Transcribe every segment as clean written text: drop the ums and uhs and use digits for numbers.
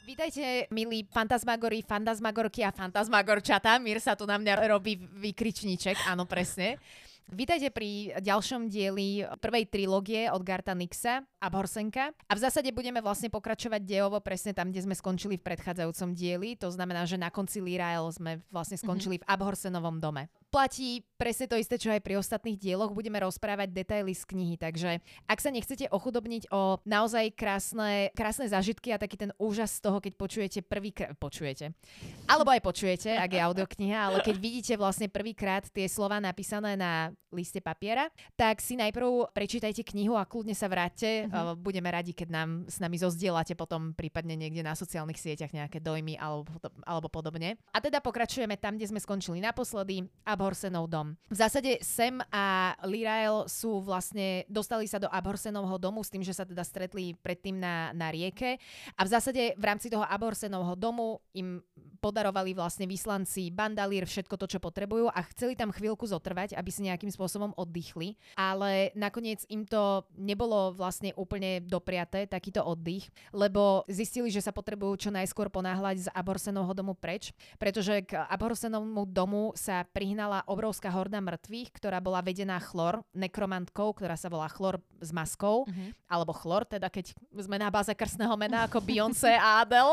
Vítajte, milí fantasmagori, fantasmagorky a fantasmagorčata. Mír sa tu na mňa robí vykričníček, áno, presne. Vítajte pri ďalšom dieli prvej trilógie od Garta Nixa Abhorsenka. A v zásade budeme vlastne pokračovať dejovo presne tam, kde sme skončili v predchádzajúcom dieli. To znamená, že na konci Lírael sme vlastne skončili v Abhorsenovom dome. Platí presne to isté, čo aj pri ostatných dieloch. Budeme rozprávať detaily z knihy, takže ak sa nechcete ochudobniť o naozaj krásne zážitky a taký ten úžas z toho, keď počujete alebo aj počujete, ak je audiokniha, ale keď vidíte vlastne prvýkrát tie slová napísané na liste papiera, tak si najprv prečítajte knihu a kľudne sa vráťte. Budeme radi, keď s nami zozdielate potom prípadne niekde na sociálnych sieťach nejaké dojmy alebo podobne. A teda pokračujeme tam, kde sme skončili naposledy. Abhorsenov dom. V zásade Sam a Lírael dostali sa do Abhorsenovho domu s tým, že sa teda stretli predtým na rieke a v zásade v rámci toho Abhorsenovho domu im podarovali vlastne vyslanci bandalír všetko to, čo potrebujú a chceli tam chvíľku zotrvať, aby si nejakým spôsobom oddychli, ale nakoniec im to nebolo vlastne úplne dopriaté, takýto oddych, lebo zistili, že sa potrebujú čo najskôr ponáhľať z Abhorsenovho domu preč, pretože k Abhorsenovmu domu sa prihnala obrovská horda mŕtvych, ktorá bola vedená Chlor, nekromantkou, ktorá sa volá Chlor s maskou, alebo Chlor, teda keď sme na báze krstného mena ako Beyoncé a Adele.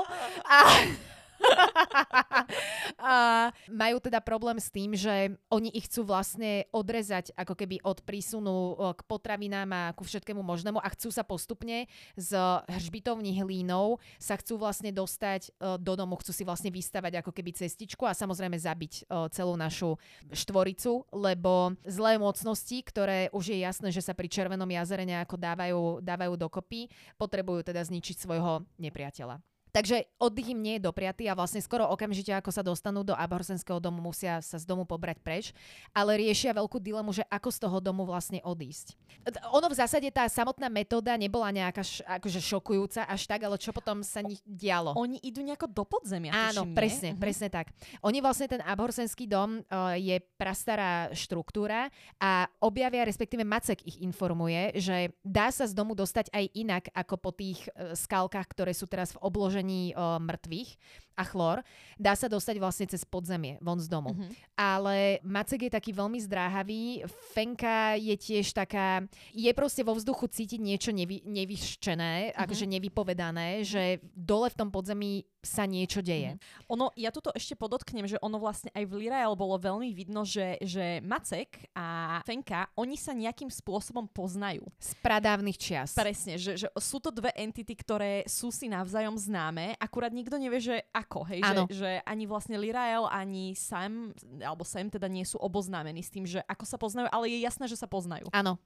A majú teda problém s tým, že oni ich chcú vlastne odrezať ako keby od prísunu k potravinám a ku všetkému možnému a chcú sa postupne z hržbitovní hlínou sa chcú vlastne dostať do domu, chcú si vlastne vystavať ako keby cestičku a samozrejme zabiť celú našu štvoricu, lebo zlé mocnosti, ktoré už je jasné, že sa pri Červenom jazere nejako dávajú dokopy, potrebujú teda zničiť svojho nepriateľa. Takže oddych im nie je dopriatý a vlastne skoro okamžite, ako sa dostanú do Abhorsenského domu, musia sa z domu pobrať preč, ale riešia veľkú dilemu, že ako z toho domu vlastne odísť. Ono v zásade tá samotná metóda nebola nejaká akože šokujúca až tak, ale čo potom sa dialo? Oni idú nejako do podzemia. Áno, presne tak. Oni vlastne ten Abhorsenský dom je prastará štruktúra a objavia, respektíve Macek ich informuje, že dá sa z domu dostať aj inak ako po tých skalkách, ktoré sú teraz v obložení mŕtvych a Chlor, dá sa dostať vlastne cez podzemie, von z domu. Ale Macek je taký veľmi zdráhavý, Fenka je tiež taká, je proste vo vzduchu cítiť niečo nevyščené, akože nevypovedané, že dole v tom podzemí sa niečo deje. Ja tuto ešte podotknem, že ono vlastne aj v Lírael bolo veľmi vidno, že Macek a Fenka, oni sa nejakým spôsobom poznajú. Z pradávnych čias. Presne, že sú to dve entity, ktoré sú si navzájom známe, akurát nikto nevie, že ako, hej, že ani vlastne Lírael, ani Sam teda nie sú oboznámení s tým, že ako sa poznajú, ale je jasné, že sa poznajú. Áno.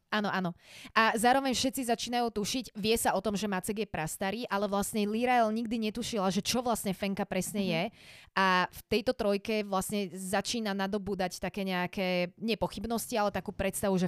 A zároveň všetci začínajú tušiť, vie sa o tom, že Macek je prastarý, ale vlastne Lírael nikdy netušila, že čo vlastne Fenka presne je. A v tejto trojke vlastne začína nadobúdať také nejaké nepochybnosti, ale takú predstavu, že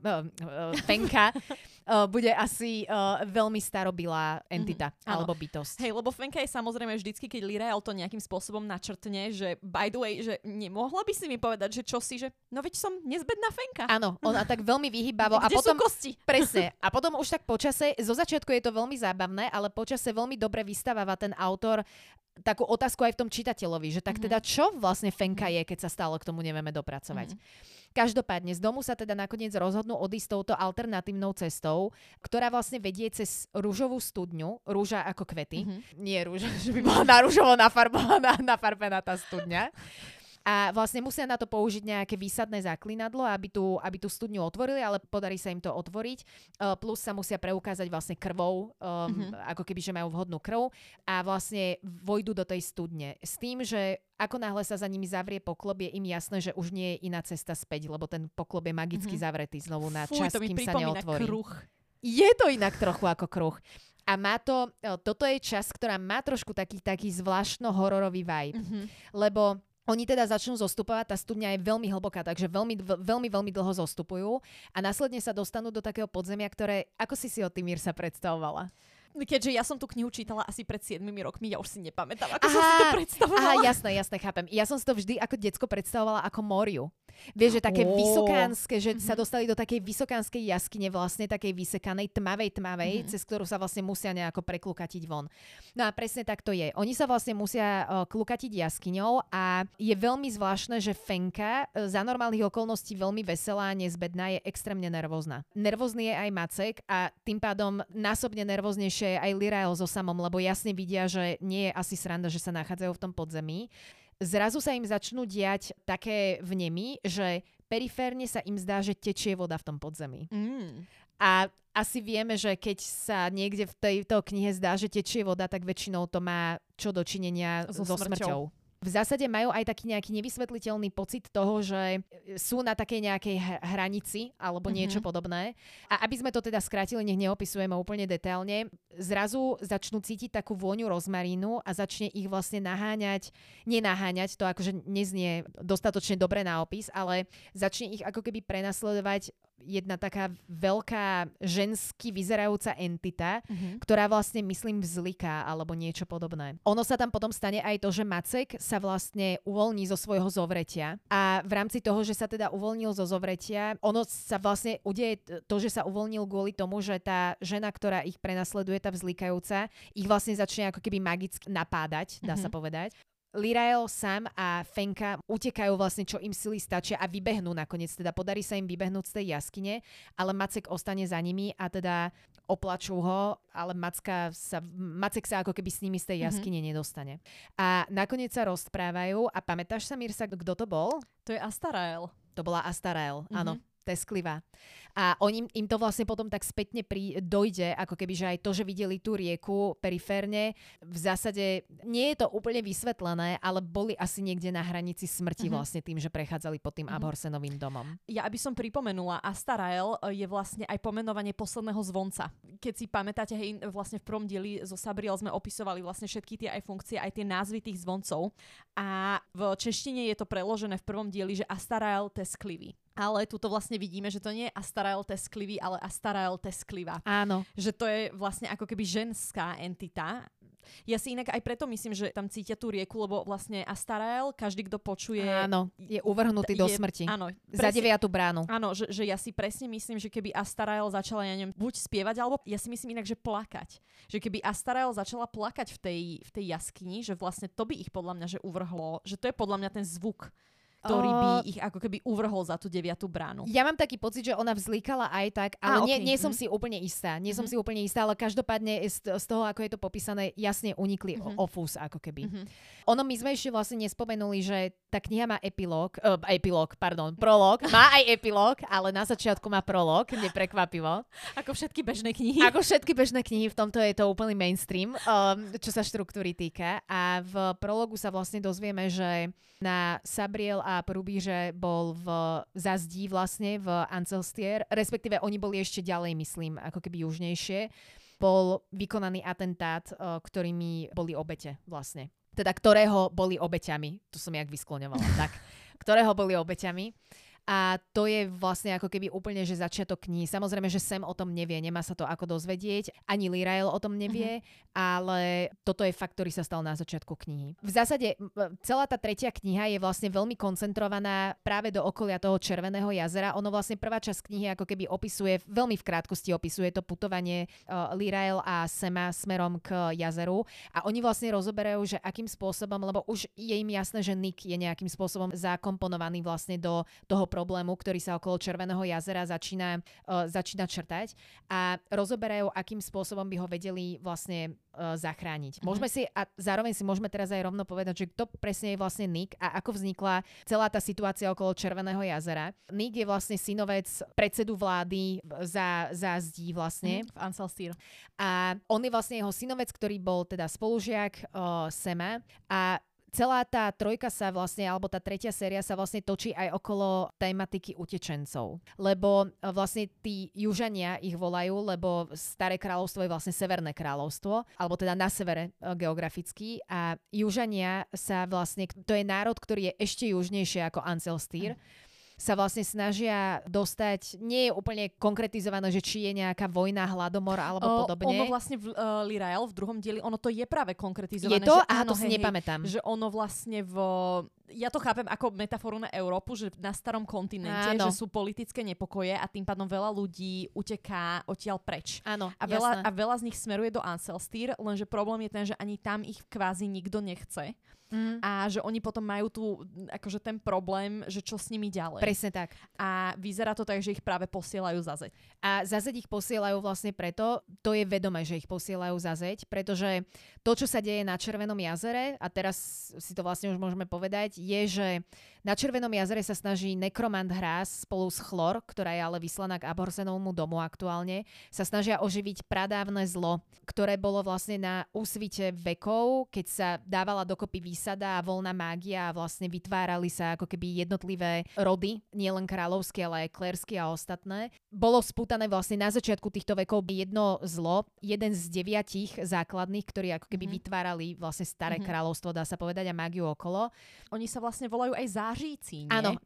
Fenka bude asi veľmi starobilá entita alebo bytosť. Hej, lebo Fenka je samozrejme vždycky, keď Lírael to nejakým spôsobom načrtne, že by the way, že nemohla by si mi povedať, že čo si, že no veď som nezbedná Fenka. Áno, ona tak veľmi vyhýbavo. Kde sú kosti? Presne. A potom už tak počase, zo začiatku je to veľmi zábavné, ale počase veľmi dobre vystáva ten autor takú otázku aj v tom čitateľovi, že tak teda čo vlastne Fenka je, keď sa stále k tomu nevieme dopracovať. Každopádne z domu sa teda nakoniec rozhodnú odísť touto alternatívnou cestou, ktorá vlastne vedie cez rúžovú studňu, rúža ako kvety, nie rúža, že by bola na rúžovo nafarbená tá studňa. A vlastne musia na to použiť nejaké výsadné zaklinadlo, aby tú studňu otvorili, ale podarí sa im to otvoriť. Plus sa musia preukázať vlastne krvou, ako keby, že majú vhodnú krv a vlastne vojdu do tej studne. S tým, že ako náhle sa za nimi zavrie poklop, je im jasné, že už nie je iná cesta späť, lebo ten poklop je magicky zavretý znovu na čas, kým sa neotvorí. Kruh. Je to inak trochu ako kruh. A toto je časť, ktorá má trošku taký zvláštno hororový vibe. Lebo oni teda začnú zostupovať, tá studňa je veľmi hlboká, takže veľmi dlho zostupujú a následne sa dostanú do takého podzemia, ktoré, ako si ho ty, Mír, sa predstavovala? Keďže ja som tú knihu čítala asi pred 7 rokmi, ja už si nepamätám, ako som si to predstavovala. Jasné, chápem. Ja som si to vždy ako decko predstavovala ako Moriu. Vieš, že také vysokánske, že sa dostali do takej vysokánskej jaskyne, vlastne takej vysekanej, tmavej, cez ktorú sa vlastne musia nejako preklukatiť von. No a presne tak to je. Oni sa vlastne musia klukatiť jaskyňou a je veľmi zvláštne, že Fenka za normálnych okolností veľmi veselá, nezbedná, je extrémne nervózna. Nervózny je aj Macek a tým pádom násobne nervóznejšie je aj Lyrael so Samom, lebo jasne vidia, že nie je asi sranda, že sa nachádzajú v tom podzemí. Zrazu sa im začnú diať také vnemy, že periférne sa im zdá, že tečie voda v tom podzemí. A asi vieme, že keď sa niekde v tejto knihe zdá, že tečie voda, tak väčšinou to má čo dočinenia so smrťou. V zásade majú aj taký nejaký nevysvetliteľný pocit toho, že sú na takej nejakej hranici alebo niečo podobné. A aby sme to teda skrátili, nech neopisujeme úplne detailne, zrazu začnú cítiť takú vôňu rozmarínu a začne ich vlastne nenaháňať, to akože neznie dostatočne dobre na opis, ale začne ich ako keby prenasledovať jedna taká veľká žensky vyzerajúca entita, ktorá vlastne, myslím, vzliká alebo niečo podobné. Ono sa tam potom stane aj to, že Macek sa vlastne uvoľní zo svojho zovretia a v rámci toho, že sa teda uvoľnil zo zovretia, ono sa vlastne udeje to, že sa uvoľnil kvôli tomu, že tá žena, ktorá ich prenasleduje, tá vzlikajúca, ich vlastne začne ako keby magicky napádať, dá sa povedať. Lyrael, Sam a Fenka utekajú vlastne, čo im sily stačia a vybehnú nakoniec. Teda podarí sa im vybehnúť z tej jaskyne, ale Macek ostane za nimi a teda oplačú ho, ale Macek sa ako keby s nimi z tej jaskyne nedostane. A nakoniec sa rozprávajú a pamätáš sa, Mirsa, kto to bol? To je Astarael. To bola Astarael, áno. Tesklivá. A im to vlastne potom tak spätne dojde, ako keby, že aj to, že videli tú rieku periférne, v zásade nie je to úplne vysvetlené, ale boli asi niekde na hranici smrti vlastne tým, že prechádzali pod tým Abhorsenovým domom. Ja aby som pripomenula, Astarael je vlastne aj pomenovanie posledného zvonca. Keď si pamätáte, hej, vlastne v prvom dieli zo Sabriel sme opisovali vlastne všetky tie aj funkcie, aj tie názvy tých zvoncov. A v češtine je to preložené v prvom dieli, že Astarael tesklivý. Ale tuto vlastne vidíme, že to nie je Astarael tesklivý, ale Astarael tesklivá. Áno. Že to je vlastne ako keby ženská entita. Ja si inak aj preto myslím, že tam cítia tú rieku, lebo vlastne Astarael, každý, kto počuje... Áno, je uvrhnutý do smrti. Áno. Za 9. bránu. Áno, že ja si presne myslím, že keby Astarael začala, ja neviem, buď spievať, alebo ja si myslím inak, že plakať. Že keby Astarael začala plakať v tej jaskyni, že vlastne to by ich podľa mňa že uvrhlo, že to je podľa mňa ten zvuk, ktorý by ich ako keby uvrhol za tú 9. bránu. Ja mám taký pocit, že ona vzlikala aj tak, ale nie som si úplne istá. Nie som si úplne istá, ale každopádne z toho, ako je to popísané, jasne unikli ofús, ako keby. Ono, my sme ešte vlastne nespomenuli, že tá kniha má prolog. Má aj epilóg, ale na začiatku má prolog, neprekvapivo. Ako všetky bežné knihy. Ako všetky bežné knihy, v tomto je to úplný mainstream, čo sa štruktúry týka. A v prologu sa vlastne dozvieme, že na Sabriel a Prubíže bol v zazdí vlastne v Ancelstier, respektíve oni boli ešte ďalej, myslím, ako keby južnejšie. Bol vykonaný atentát, ktorými boli obete vlastne. Teda ktorého boli obeťami. Tu som jak vyskloňovala. Tak, ktorého boli obeťami. A to je vlastne ako keby úplne, že začiatok knihy. Samozrejme, že Sam o tom nevie, nemá sa to ako dozvedieť. Ani Lyrael o tom nevie, ale toto je fakt, ktorý sa stal na začiatku knihy. V zásade celá tá tretia kniha je vlastne veľmi koncentrovaná práve do okolia toho Červeného jazera. Ono vlastne prvá časť knihy ako keby opisuje, veľmi v krátkosti opisuje to putovanie Lyrael a Sama smerom k jazeru. A oni vlastne rozoberajú, že akým spôsobom, lebo už je im jasné, že Nick je nejakým spôsobom zakomponovaný vlastne do toho problému, ktorý sa okolo Červeného jazera začína črtať a rozoberajú, akým spôsobom by ho vedeli vlastne zachrániť. Môžeme si, a zároveň si môžeme teraz aj rovno povedať, že kto presne je vlastne Nick a ako vznikla celá tá situácia okolo Červeného jazera. Nick je vlastne synovec predsedu vlády za zdí vlastne. V Ancelstier. A on je vlastne jeho synovec, ktorý bol teda spolužiak Sama a celá tá trojka sa vlastne, alebo tá tretia séria sa vlastne točí aj okolo tematiky utečencov. Lebo vlastne tí južania ich volajú, lebo Staré kráľovstvo je vlastne Severné kráľovstvo, alebo teda na severe geograficky. A južania sa vlastne, to je národ, ktorý je ešte južnejšie ako Ancelstier, sa vlastne snažia dostať, nie je úplne konkretizované, že či je nejaká vojna, hladomor alebo podobne. Ono vlastne v Lyrael v druhom dieli, ono to je práve konkretizované. Je to? Že Aha, to si nepamätám. Že ono vlastne ja to chápem ako metaforu na Európu, že na starom kontinente, že sú politické nepokoje a tým pádom veľa ľudí uteká odtiaľ preč. Áno, a veľa z nich smeruje do Ancelstýr, lenže problém je ten, že ani tam ich kvázi nikto nechce. A že oni potom majú tu akože ten problém, že čo s nimi ďalej. Presne tak. A vyzerá to tak, že ich práve posielajú za zeď. A za zeď ich posielajú vlastne preto, to je vedomé, že ich posielajú za zeď, pretože to, čo sa deje na Červenom jazere, a teraz si to vlastne už môžeme povedať, je, že na Červenom jazere sa snaží nekromant Hráz spolu s Chlor, ktorá je ale vyslaná k Abhorsenovmu domu aktuálne, sa snažia oživiť pradávne zlo, ktoré bolo vlastne na úsvite vekov, keď sa dávala dokopy výsada a voľná mágia a vlastne vytvárali sa ako keby jednotlivé rody, nielen kráľovské, ale aj klérsky a ostatné. Bolo spútané vlastne na začiatku týchto vekov jedno zlo, jeden z 9 základných, ktorí ako keby vytvárali vlastne staré kráľovstvo, dá sa povedať, a mágiu okolo. Oni sa vlastne volajú aj záříci, nie? Áno.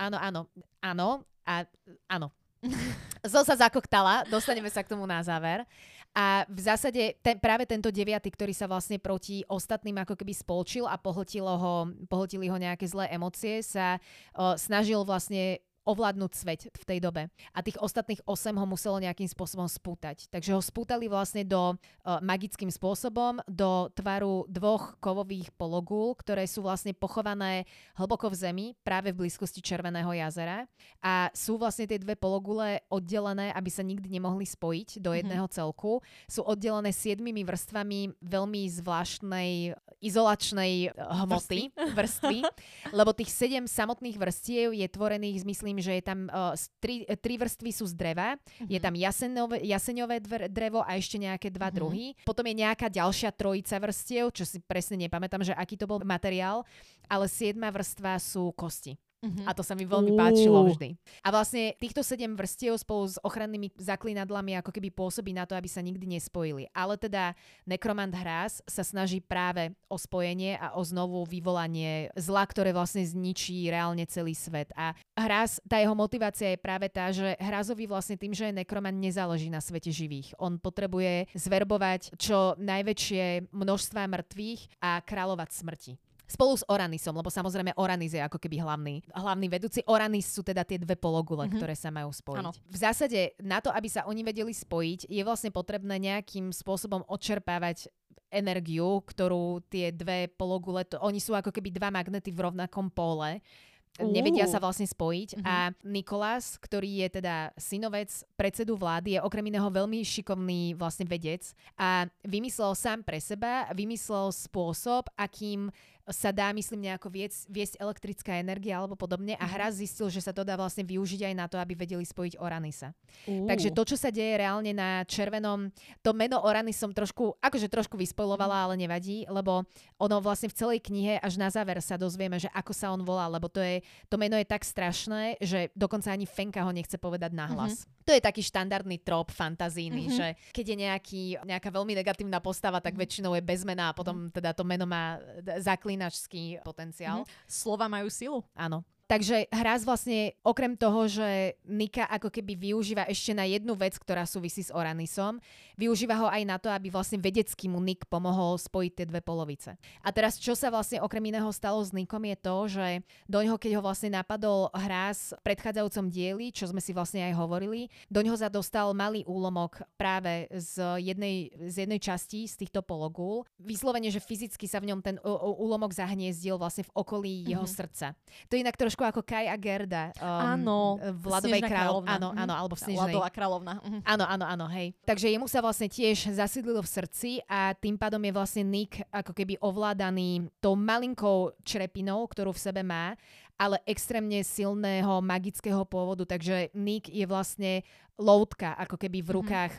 Zo sa zakoktala, dostaneme sa k tomu na záver. A v zásade práve tento 9., ktorý sa vlastne proti ostatným ako keby spolčil a pohltili ho nejaké zlé emócie, sa snažil vlastne ovládnuť svet v tej dobe. A tých ostatných 8 ho muselo nejakým spôsobom spútať. Takže ho spútali vlastne magickým spôsobom do tvaru 2 kovových pologul, ktoré sú vlastne pochované hlboko v zemi, práve v blízkosti Červeného jazera. A sú vlastne tie 2 pologule oddelené, aby sa nikdy nemohli spojiť do jedného celku. Sú oddelené 7 vrstvami veľmi zvláštnej izolačnej hmoty, vrstvy, lebo tých 7 samotných vrstiev je tvorených, myslím, že je tam 3 vrstvy sú z dreva, je tam jaseňové drevo a ešte nejaké 2 druhy. Potom je nejaká ďalšia trojica vrstiev, čo si presne nepamätám, že aký to bol materiál, ale 7. vrstva sú kosti. A to sa mi veľmi páčilo vždy. A vlastne týchto 7 vrstiev spolu s ochrannými zaklinadlami ako keby pôsobí na to, aby sa nikdy nespojili. Ale teda nekromant Hráz sa snaží práve o spojenie a o znovu vyvolanie zla, ktoré vlastne zničí reálne celý svet. A Hráz, tá jeho motivácia je práve tá, že Hrázovi vlastne tým, že je nekromant, nezáleží na svete živých. On potrebuje zverbovať čo najväčšie množstvá mŕtvych a kráľovať smrti. Spolu s Oranisom, lebo samozrejme Oranis je ako keby hlavný vedúci. Oranis sú teda tie 2 pologule, ktoré sa majú spojiť. Ano. V zásade na to, aby sa oni vedeli spojiť, je vlastne potrebné nejakým spôsobom odčerpávať energiu, ktorú tie 2 pologule, oni sú ako keby 2 magnety v rovnakom póle. Nevedia sa vlastne spojiť a Nikolás, ktorý je teda synovec predsedu vlády, je okrem iného veľmi šikovný vlastne vedec a vymyslel sám pre seba, vymyslel spôsob, akým sa dá, myslím, nejako viesť elektrická energia alebo podobne a Hráz zistil, že sa to dá vlastne využiť aj na to, aby vedeli spojiť Oranisa. Takže to, čo sa deje reálne na Červenom, to meno Oranis som trošku vyspojlovala, ale nevadí, lebo ono vlastne v celej knihe až na záver sa dozvieme, že ako sa on volá, lebo to meno je tak strašné, že dokonca ani Fenka ho nechce povedať nahlas. To je taký štandardný trop fantazíny, že keď je nejaká veľmi negatívna postava, tak väčšinou je bez mena a potom teda to meno má zaklinačský potenciál. Slova majú silu. Áno. Takže Hráz vlastne okrem toho, že Nika ako keby využíva ešte na jednu vec, ktorá súvisí s Oranisom, využíva ho aj na to, aby vlastne vedecký mu Nik pomohol spojiť tie 2 polovice. A teraz, čo sa vlastne okrem iného stalo s Nikom, je to, že doňho, keď ho vlastne napadol Hráz v predchádzajúcom dieli, čo sme si vlastne aj hovorili, doňho sa dostal malý úlomok práve z jednej časti z týchto pologul. Vyslovene, že fyzicky sa v ňom ten úlomok zahniezdil vlastne v okolí jeho srdca. To je inak trošku ako Kai a Gerda. Áno. V Ľadovej kráľovna. Áno, alebo v Snežnej. Ľadová kráľovna. Áno, hej. Takže jemu sa vlastne tiež zasídlilo v srdci a tým pádom je vlastne Nick ako keby ovládaný tou malinkou črepinou, ktorú v sebe má, ale extrémne silného magického pôvodu. Takže Nick je vlastne loutka, ako keby v rukách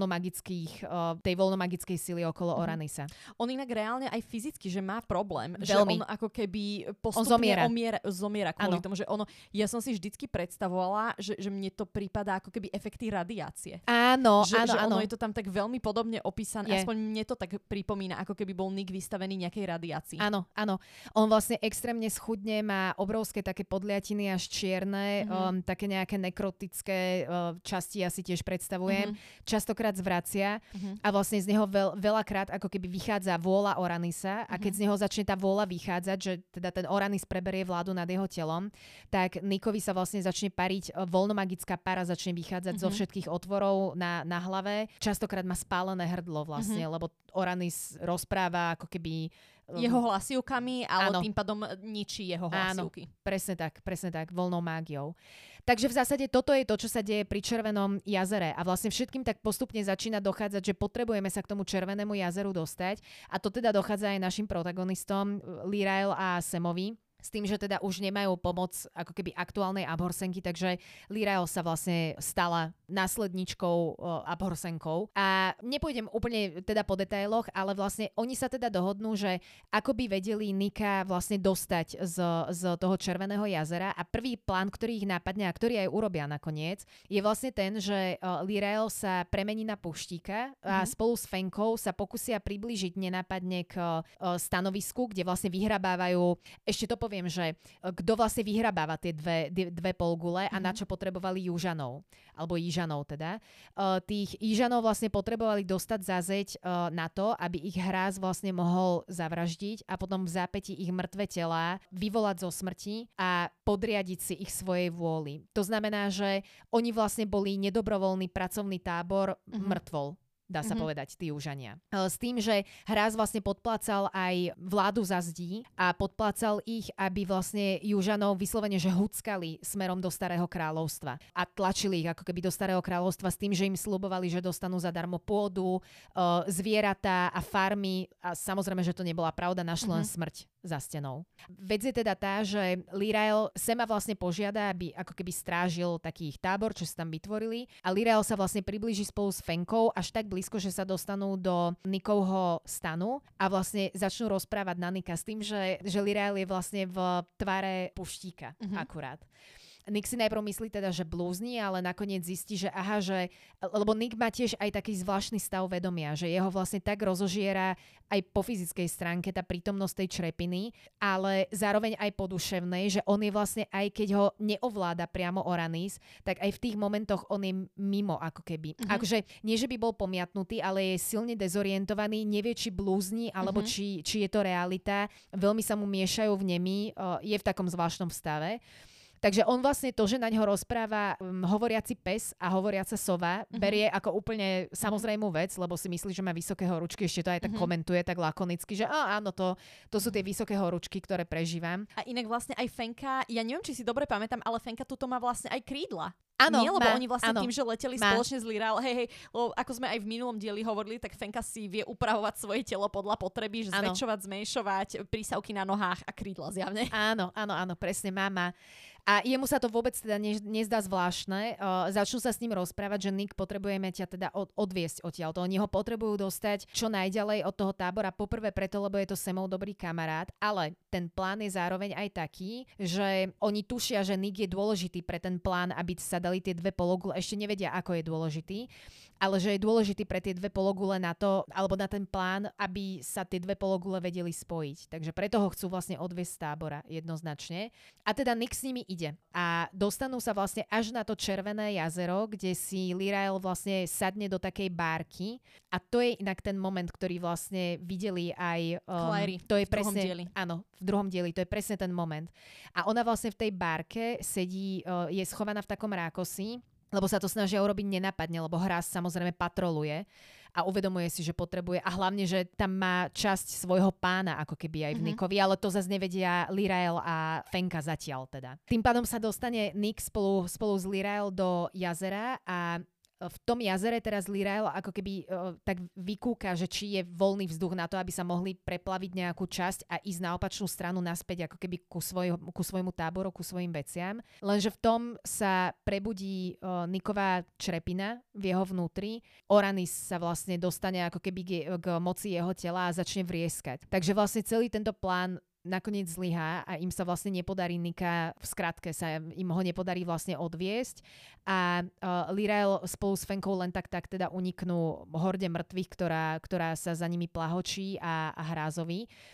tej voľnomagickej sily okolo Oranisa. On inak reálne aj fyzicky, že má problém. Veľmi. Že on ako keby postupne zomiera kvôli tomu, že ja som si vždycky predstavovala, že mne to prípada ako keby efekty radiácie. Áno. Ono je to tam tak veľmi podobne opísané. Aspoň mne to tak pripomína, ako keby bol Nick vystavený nejakej radiácii. Áno. On vlastne extrémne schudne, má obrovské zámorské také podliatiny až čierne, také nejaké nekrotické časti ja si tiež predstavujem. Častokrát zvracia a vlastne z neho veľakrát ako keby vychádza vôľa Oranisa a keď z neho začne tá vôľa vychádzať, že teda ten Oranis preberie vládu nad jeho telom, tak Nickovi sa vlastne začne pariť voľnomagická para, začne vychádzať zo všetkých otvorov na hlave. Častokrát má spálené hrdlo vlastne, lebo Oranis rozpráva ako keby jeho hlasivkami, ale tým pádom ničí jeho hlasivky. Áno, presne tak, voľnou mágiou. Takže v zásade toto je to, čo sa deje pri Červenom jazere a vlastne všetkým tak postupne začína dochádzať, že potrebujeme sa k tomu Červenému jazeru dostať a to teda dochádza aj našim protagonistom Lírael a Samovi. S tým, že teda už nemajú pomoc ako keby aktuálnej Abhorsenky, takže Lírael sa vlastne stala následničkou Abhorsenkou. A nepôjdem úplne teda po detailoch, ale vlastne oni sa teda dohodnú, že ako by vedeli Nicka vlastne dostať z toho Červeného jazera a prvý plán, ktorý ich napadne a ktorý aj urobia nakoniec, je vlastne ten, že Lírael sa premení na puštíka a spolu s Fenkou sa pokusia priblížiť nenápadne k stanovisku, kde vlastne vyhrabávajú, ešte to poviem, že kto vlastne vyhrabáva tie dve polgule a na čo potrebovali Južanov, alebo Jížanov teda. Tých Jížanov vlastne potrebovali dostať za zeď na to, aby ich hráz vlastne mohol zavraždiť a potom v zápätí ich mŕtve telá vyvolať zo smrti a podriadiť si ich svojej vôli. To znamená, že oni vlastne boli nedobrovoľný pracovný tábor mŕtvol. Dá sa povedať, tí Južania. S tým, že hráz vlastne podplácal aj vládu za zdí a podplácal ich, aby vlastne Južanov vyslovene, že huckali smerom do Starého kráľovstva a tlačili ich ako keby do Starého kráľovstva s tým, že im sľubovali, že dostanú zadarmo pôdu, zvieratá a farmy a samozrejme, že to nebola pravda, našli len smrť za stenou. Vec je teda tá, že Lírael Sama vlastne požiada, aby ako keby strážil taký ich tábor, čo sa tam vytvorili a Lírael sa vlastne priblíži spolu s Fenkou až tak blízko, že sa dostanú do Nickovho stanu a vlastne začnú rozprávať na Nicka s tým, že Lírael je vlastne v tvare puštíka akurát. Nick si najprv myslí teda, že blúzni, ale nakoniec zistí, že lebo Nick má tiež aj taký zvláštny stav vedomia, že jeho vlastne tak rozožiera aj po fyzickej stránke tá prítomnosť tej črepiny, ale zároveň aj po duševnej, že on je vlastne aj keď ho neovláda priamo Oranis, tak aj v tých momentoch on je mimo ako keby. Akože nie, že by bol pomiatnutý, ale je silne dezorientovaný, nevie, či blúzni, alebo či je to realita. Veľmi sa mu miešajú v nemi, je v takom zvláštnom stave. Takže on vlastne to, že na ňo rozpráva hovoriaci pes a hovoriaca sova, berie ako úplne samozrejmú vec, lebo si myslí, že má vysoké horúčky, ešte to aj tak komentuje tak lakonicky, že áno, to sú tie vysoké horúčky, ktoré prežívam. A inak vlastne aj Fenka, ja neviem, či si dobre pamätám, ale Fenka tuto má vlastne aj krídla. Áno, nie, lebo oni vlastne tým, že leteli spoločne s Lírael, lebo ako sme aj v minulom dieli hovorili, tak Fenka si vie upravovať svoje telo podľa potreby, že zväčšovať, zmenšovať, prísavky na nohách a krídla zjavne. Áno, presne, má. A jemu sa to vôbec teda nezdá zvláštne. Začnú sa s ním rozprávať, že Nick, potrebujeme ťa teda odviesť odtiaľto. Oni ho potrebujú dostať čo najďalej od toho tábora. Poprvé preto, lebo je to Samov dobrý kamarát, ale ten plán je zároveň aj taký, že oni tušia, že Nick je dôležitý pre ten plán, aby sa dali tie dve pologule. Ešte nevedia, ako je dôležitý, ale že je dôležitý pre tie dve pologule na to, alebo na ten plán, aby sa tie dve pologule vedeli spojiť. Takže preto ho chcú vlastne odviesť z tábora jednoznačne. A teda Nick s nimi ide. A dostanú sa vlastne až na to Červené jazero, kde si Lírael vlastne sadne do takej bárky. A to je inak ten moment, ktorý vlastne videli aj Clary, to je v druhom dieli. Áno, v druhom dieli, to je presne ten moment. A ona vlastne v tej bárke sedí, je schovaná v takom rákosi, lebo sa to snažia urobiť nenápadne, lebo hráz samozrejme patroluje a uvedomuje si, že potrebuje a hlavne, že tam má časť svojho pána ako keby aj v Nickovi, ale to zase nevedia Lírael a Fenka zatiaľ teda. Tým pádom sa dostane Nick spolu s Lírael do jazera a v tom jazere teraz Lírael ako keby tak vykúka, že či je voľný vzduch na to, aby sa mohli preplaviť nejakú časť a ísť na opačnú stranu naspäť ako keby ku svojmu táboru, ku svojim veciam. Lenže v tom sa prebudí Nicková črepina v jeho vnútri. Oranis sa vlastne dostane ako keby k moci jeho tela a začne vrieskať. Takže vlastne celý tento plán nakoniec zlyhá a im sa vlastne nepodarí Nicka, v skratke sa im ho nepodarí vlastne odviesť a Lírael spolu s Fenkou len tak teda uniknú horde mŕtvych, ktorá sa za nimi plahočí a hrázoví.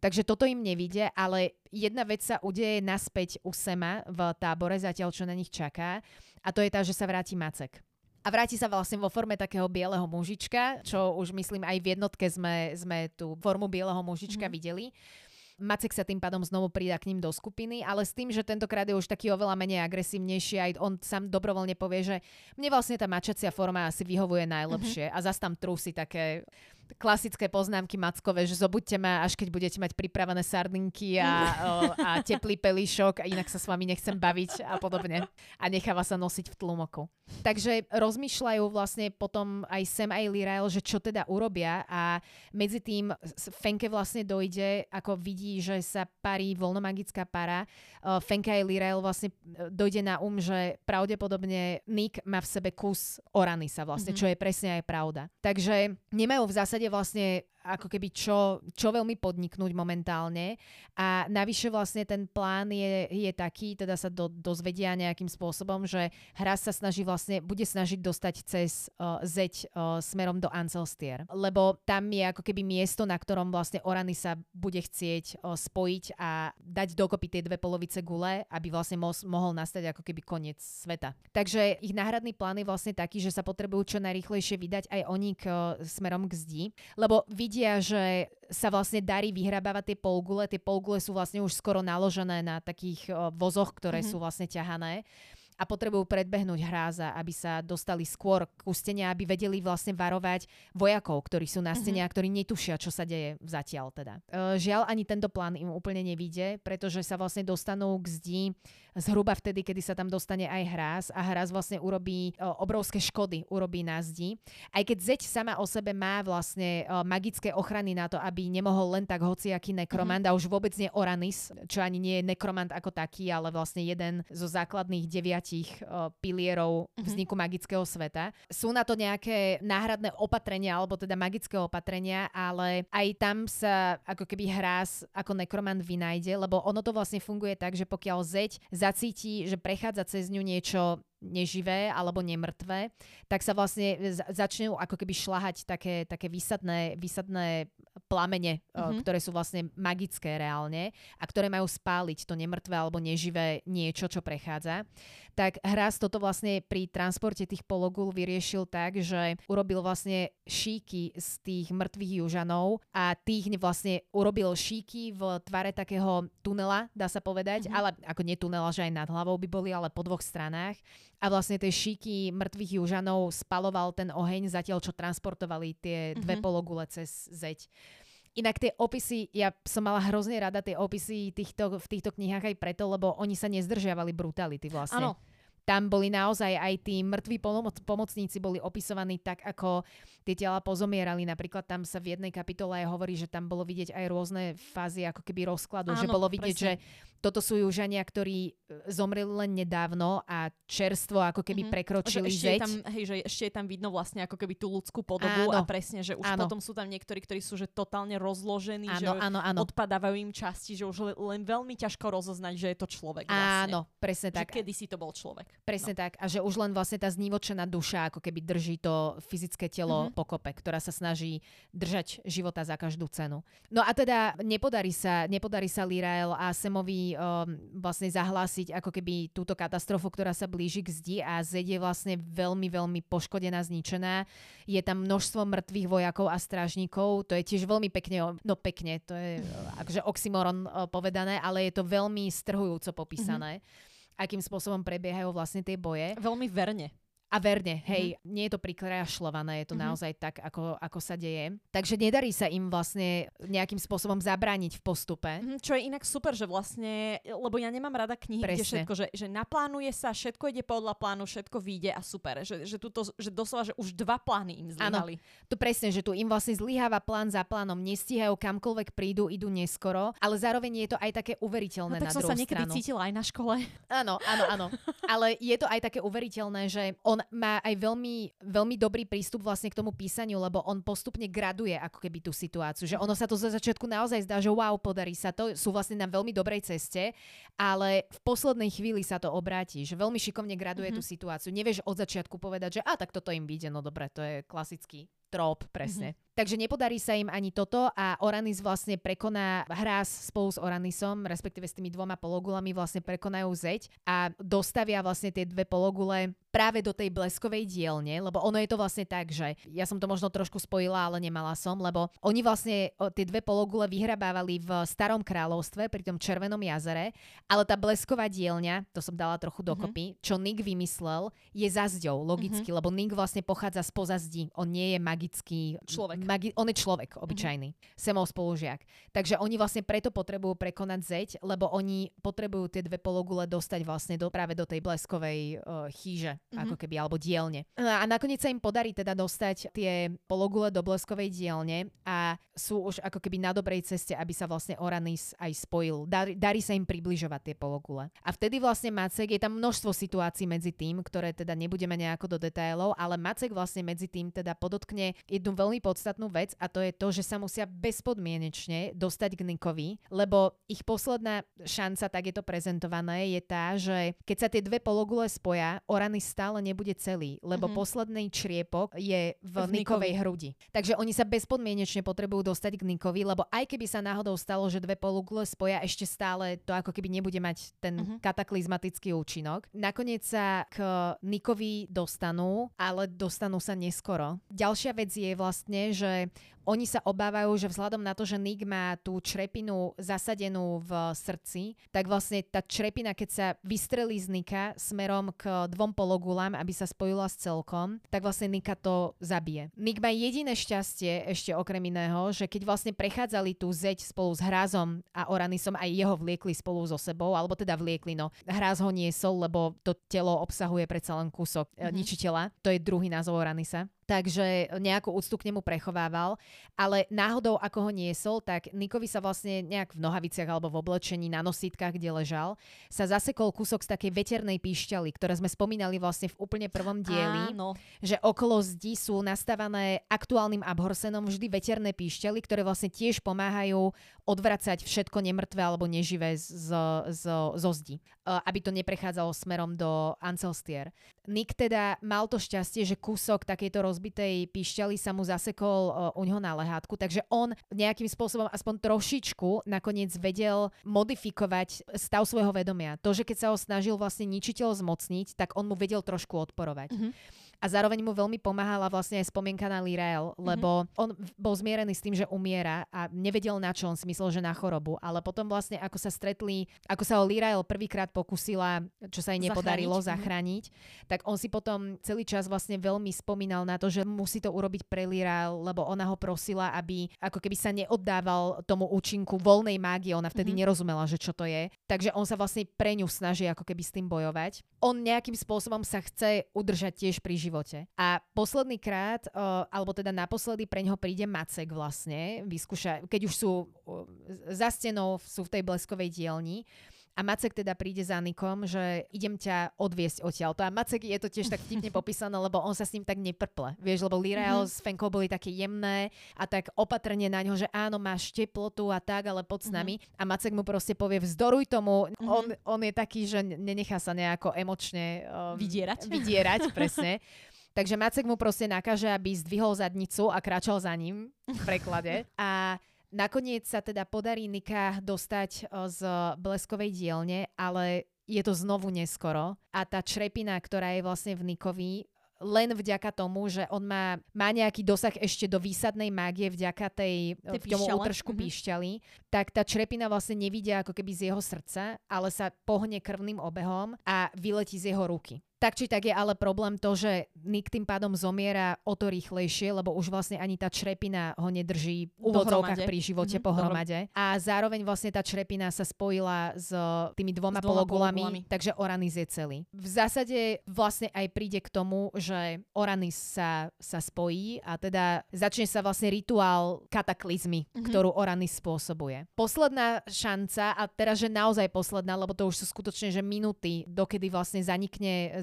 Takže toto im nevidie, ale jedna vec sa udeje naspäť u Sama v tábore, zatiaľ čo na nich čaká, a to je tá, že sa vráti Macek. A vráti sa vlastne vo forme takého bieleho mužička, čo už myslím aj v jednotke sme tú formu bieleho mužička videli. Macek sa tým pádom znovu pridá k ním do skupiny, ale s tým, že tentokrát je už taký oveľa menej agresívnejší, aj on sám dobrovoľne povie, že mne vlastne tá mačacia forma asi vyhovuje najlepšie a zas tam trúsi také klasické poznámky mackové, že zobuďte ma, až keď budete mať pripravené sardinky a teplý pelíšok a inak sa s vami nechcem baviť a podobne. A necháva sa nosiť v tlmoku. Takže rozmýšľajú vlastne potom aj Sam aj Lyrael, že čo teda urobia a medzi tým Fenke vlastne dojde, ako vidí, že sa parí voľnomagická para. Fenke aj Lyrael vlastne dojde na že pravdepodobne Nick má v sebe kus Oranisa vlastne, čo je presne aj pravda. Takže nemajú v zásade vlastne ako keby čo veľmi podniknúť momentálne a navyše vlastne ten plán je taký, teda sa dozvedia nejakým spôsobom, že hra sa bude snažiť dostať cez zeď smerom do Ancelstier, lebo tam je ako keby miesto, na ktorom vlastne Orany sa bude chcieť spojiť a dať dokopy tie dve polovice gule, aby vlastne mohol nastať ako keby koniec sveta. Takže ich náhradný plán je vlastne taký, že sa potrebujú čo najrýchlejšie vydať aj oni smerom k zdi, lebo vidia, že sa vlastne darí vyhrabávať tie polgule. Tie polgule sú vlastne už skoro naložené na takých vozoch, ktoré sú vlastne ťahané a potrebujú predbehnúť hráza, aby sa dostali skôr k stene, aby vedeli vlastne varovať vojakov, ktorí sú na stene a ktorí netušia, čo sa deje zatiaľ teda. Žiaľ, ani tento plán im úplne nevíde, pretože sa vlastne dostanú k zdi zhruba vtedy, kedy sa tam dostane aj hráz a hráz vlastne urobí obrovské škody, urobí na zdi. Aj keď zeď sama o sebe má vlastne magické ochrany na to, aby nemohol len tak hociaký nekromant a už vôbec nie Oranis, čo ani nie je nekromant ako taký, ale vlastne jeden zo základných 9 pilierov vzniku magického sveta. Sú na to nejaké náhradné opatrenia, alebo teda magické opatrenia, ale aj tam sa ako keby hráz ako nekromant vynájde, lebo ono to vlastne funguje tak, že pokiaľ zeď zacíti, že prechádza cez ňu niečo neživé alebo nemrtvé, tak sa vlastne začnú ako keby šľahať také výsadné plamene, ktoré sú vlastne magické reálne a ktoré majú spáliť to nemrtvé alebo neživé niečo, čo prechádza. Tak hráz toto vlastne pri transporte tých pologul vyriešil tak, že urobil vlastne šíky z tých mŕtvych južanov a tých vlastne urobil šíky v tvare takého tunela, dá sa povedať, ale ako nie tunela, že aj nad hlavou by boli, ale po dvoch stranách. A vlastne tie šíky mŕtvych južanov spaloval ten oheň, zatiaľ čo transportovali tie dve pologule cez zeď. Inak tie opisy, ja som mala hrozne rada tie opisy v týchto knihách aj preto, lebo oni sa nezdržiavali brutality vlastne. Áno. Tam boli naozaj aj tí mŕtvi pomocníci boli opisovaní tak, ako tie tela pozomierali. Napríklad tam sa v jednej kapitole aj hovorí, že tam bolo vidieť aj rôzne fázy ako keby rozkladu. Áno, že bolo vidieť, presne. Že toto sú južania, ktorí zomreli len nedávno a čerstvo ako keby prekročili zeď. Ešte je tam vidno vlastne ako keby tú ľudskú podobu a presne, že už potom sú tam niektorí, ktorí sú že totálne rozložení, že odpadávajú im časti, že už len veľmi ťažko rozoznať, že je to človek vlastne. Áno, presne tak. Že kedysi to bol človek. Presne tak. A že už len vlastne tá znivočená duša ako keby drží to fyzické telo pokope, ktorá sa snaží držať života za každú cenu. No a teda nepodarí sa Lyrael a Samovi vlastne zahlásiť ako keby túto katastrofu, ktorá sa blíži k zdi a zeď je vlastne veľmi, veľmi poškodená, zničená. Je tam množstvo mŕtvych vojakov a strážnikov. To je tiež veľmi pekne, to je akože oxymoron povedané, ale je to veľmi strhujúco popísané. Akým spôsobom prebiehajú vlastne tie boje. Veľmi verne. A verne, hej, nie je to prikrášľované, je to naozaj tak, ako sa deje. Takže nedarí sa im vlastne nejakým spôsobom zabrániť v postupe. Čo je inak super, že vlastne, lebo ja nemám rada knihy, kde všetko, že naplánuje sa, všetko ide podľa plánu, všetko vyjde a super. Že doslova, že už 2 plány im zlyhali. Áno, to presne, že tu im vlastne zlyháva plán za plánom, nestíhajú kamkoľvek prídu, idú neskoro, ale zároveň je to aj také uveriteľné na druhú stranu. Tak som sa niekedy cítila aj na škole. Áno. Ale je to aj také uveriteľné, že on má aj veľmi, veľmi dobrý prístup vlastne k tomu písaniu, lebo on postupne graduje ako keby tú situáciu. Že ono sa to za začiatku naozaj zdá, že wow, podarí sa to, sú vlastne na veľmi dobrej ceste, ale v poslednej chvíli sa to obráti, že veľmi šikovne graduje tú situáciu. Nevieš od začiatku povedať, že tak toto im vyjde, no dobre, to je klasický tróp, presne. Takže nepodarí sa im ani toto a Oranis vlastne prekoná Hráz spolu s Oranisom, respektíve s tými 2 pologulami vlastne prekonajú zeď a dostavia vlastne tie 2 pologule práve do tej bleskovej dielne, lebo ono je to vlastne tak, že ja som to možno trošku spojila, ale nemala som, lebo oni vlastne tie 2 pologule vyhrabávali v Starom kráľovstve pri tom Červenom jazere, ale tá blesková dielňa, to som dala trochu dokopy, čo Nick vymyslel, je za zďou, logicky, lebo Nick vlastne pochádza spoza zdi, on nie je magický človek. On je človek obyčajný. Semov spolužiak. Takže oni vlastne preto potrebujú prekonať zeď, lebo oni potrebujú tie 2 pologule dostať vlastne práve do tej bleskovej chýže, ako keby, alebo dielne. A nakoniec sa im podarí teda dostať tie pologule do bleskovej dielne a sú už ako keby na dobrej ceste, aby sa vlastne Oranis aj spojil. Darí sa im približovať tie pologule. A vtedy vlastne Macek, je tam množstvo situácií medzi tým, ktoré teda nebudeme nejako do detailov, ale Macek vlastne medzi tým teda podotkne jednu veľmi podstatnú vec a to je to, že sa musia bezpodmienečne dostať k Nickovi, lebo ich posledná šanca, tak je to prezentované, je tá, že keď sa tie 2 pologule spoja, Oranis stále nebude celý, lebo posledný čriepok je v Nickovej hrudi. Takže oni sa bezpodmienečne potrebujú dostať k Nickovi, lebo aj keby sa náhodou stalo, že 2 pologule spoja, ešte stále to ako keby nebude mať ten kataklizmatický účinok. Nakoniec sa k Nickovi dostanú, ale dostanú sa neskoro. Ďalšia vec je vlastne, že oni sa obávajú, že vzhľadom na to, že Nick má tú črepinu zasadenú v srdci, tak vlastne tá črepina, keď sa vystrelí z Nicka smerom k 2 pologulám, aby sa spojila s celkom, tak vlastne Nicka to zabije. Nick má jediné šťastie ešte okrem iného, že keď vlastne prechádzali tú zeď spolu s Hrázom a Oranisom, aj jeho vliekli spolu so sebou, alebo teda vliekli, no Hráz ho niesol, lebo to telo obsahuje predsa len kúsok ničiteľa. To je druhý názov Oranisa. Takže nejakú úctu k nemu prechovával, ale náhodou, ako ho niesol, tak Nickovi sa vlastne nejak v nohaviciach alebo v oblečení na nosítkach, kde ležal, sa zasekol kúsok z takej veternej píšťaly, ktoré sme spomínali vlastne v úplne prvom dieli, že okolo zdi sú nastavané aktuálnym Abhorsenom vždy veterné píšťaly, ktoré vlastne tiež pomáhajú odvracať všetko nemrtvé alebo neživé zo zdi, aby to neprechádzalo smerom do Ancelstier. Nick teda mal to šťastie, že kúsok takejto rozbitej píšťaly sa mu zasekol u ňoho na lehátku, takže on nejakým spôsobom aspoň trošičku nakoniec vedel modifikovať stav svojho vedomia. To, že keď sa ho snažil vlastne ničiteľ zmocniť, tak on mu vedel trošku odporovať. A zároveň mu veľmi pomáhala vlastne aj spomienka na Lírael, lebo on bol zmierený s tým, že umiera a nevedel na čo, on si myslel, že na chorobu. Ale potom vlastne, ako sa stretli, ako sa ho Lírael prvýkrát pokusila, čo sa jej nepodarilo zachrániť, tak on si potom celý čas vlastne veľmi spomínal na to, že musí to urobiť pre Lírael, lebo ona ho prosila, aby ako keby sa neoddával tomu účinku voľnej mágie. Ona vtedy nerozumela, že čo to je. Takže on sa vlastne pre ňu snaží ako keby s tým bojovať. On nejakým spôsobom sa chce udržať tiež pri živote. A posledný krát, alebo teda naposledy pre ňoho príde Macek vlastne, vyskúša, keď už sú za stenou, sú v tej bleskovej dielni. A Macek teda príde za Nickom, že idem ťa odviesť odtiaľto. A Macek je to tiež tak vtipne popísané, lebo on sa s ním tak neprple. Vieš, lebo Lírael s Fenkou boli také jemné a tak opatrne na ňo, že áno, máš teplotu a tak, ale poď s nami. A Macek mu proste povie, vzdoruj tomu. On je taký, že nenechá sa nejako emočne vydierať, presne. Takže Macek mu proste nakáže, aby zdvihol zadnicu a kráčal za ním v preklade. A nakoniec sa teda podarí Nicka dostať z bleskovej dielne, ale je to znovu neskoro. A tá črepina, ktorá je vlastne v Nickovi, len vďaka tomu, že on má nejaký dosah ešte do výsadnej mágie vďaka tomu útržku píšťaly, tak tá črepina vlastne nevidia ako keby z jeho srdca, ale sa pohne krvným obehom a vyletí z jeho ruky. Tak či tak je ale problém to, že Nick tým pádom zomiera o to rýchlejšie, lebo už vlastne ani tá črepina ho nedrží v úvodzovkách pri živote pohromade. A zároveň vlastne tá črepina sa spojila s tými 2 pologulami, takže Oranis je celý. V zásade vlastne aj príde k tomu, že Oranis sa spojí a teda začne sa vlastne rituál kataklizmy, ktorú Oranis spôsobuje. Posledná šanca, a teraz že naozaj posledná, lebo to už sú skutočne že minúty, dokedy vlastne zanikne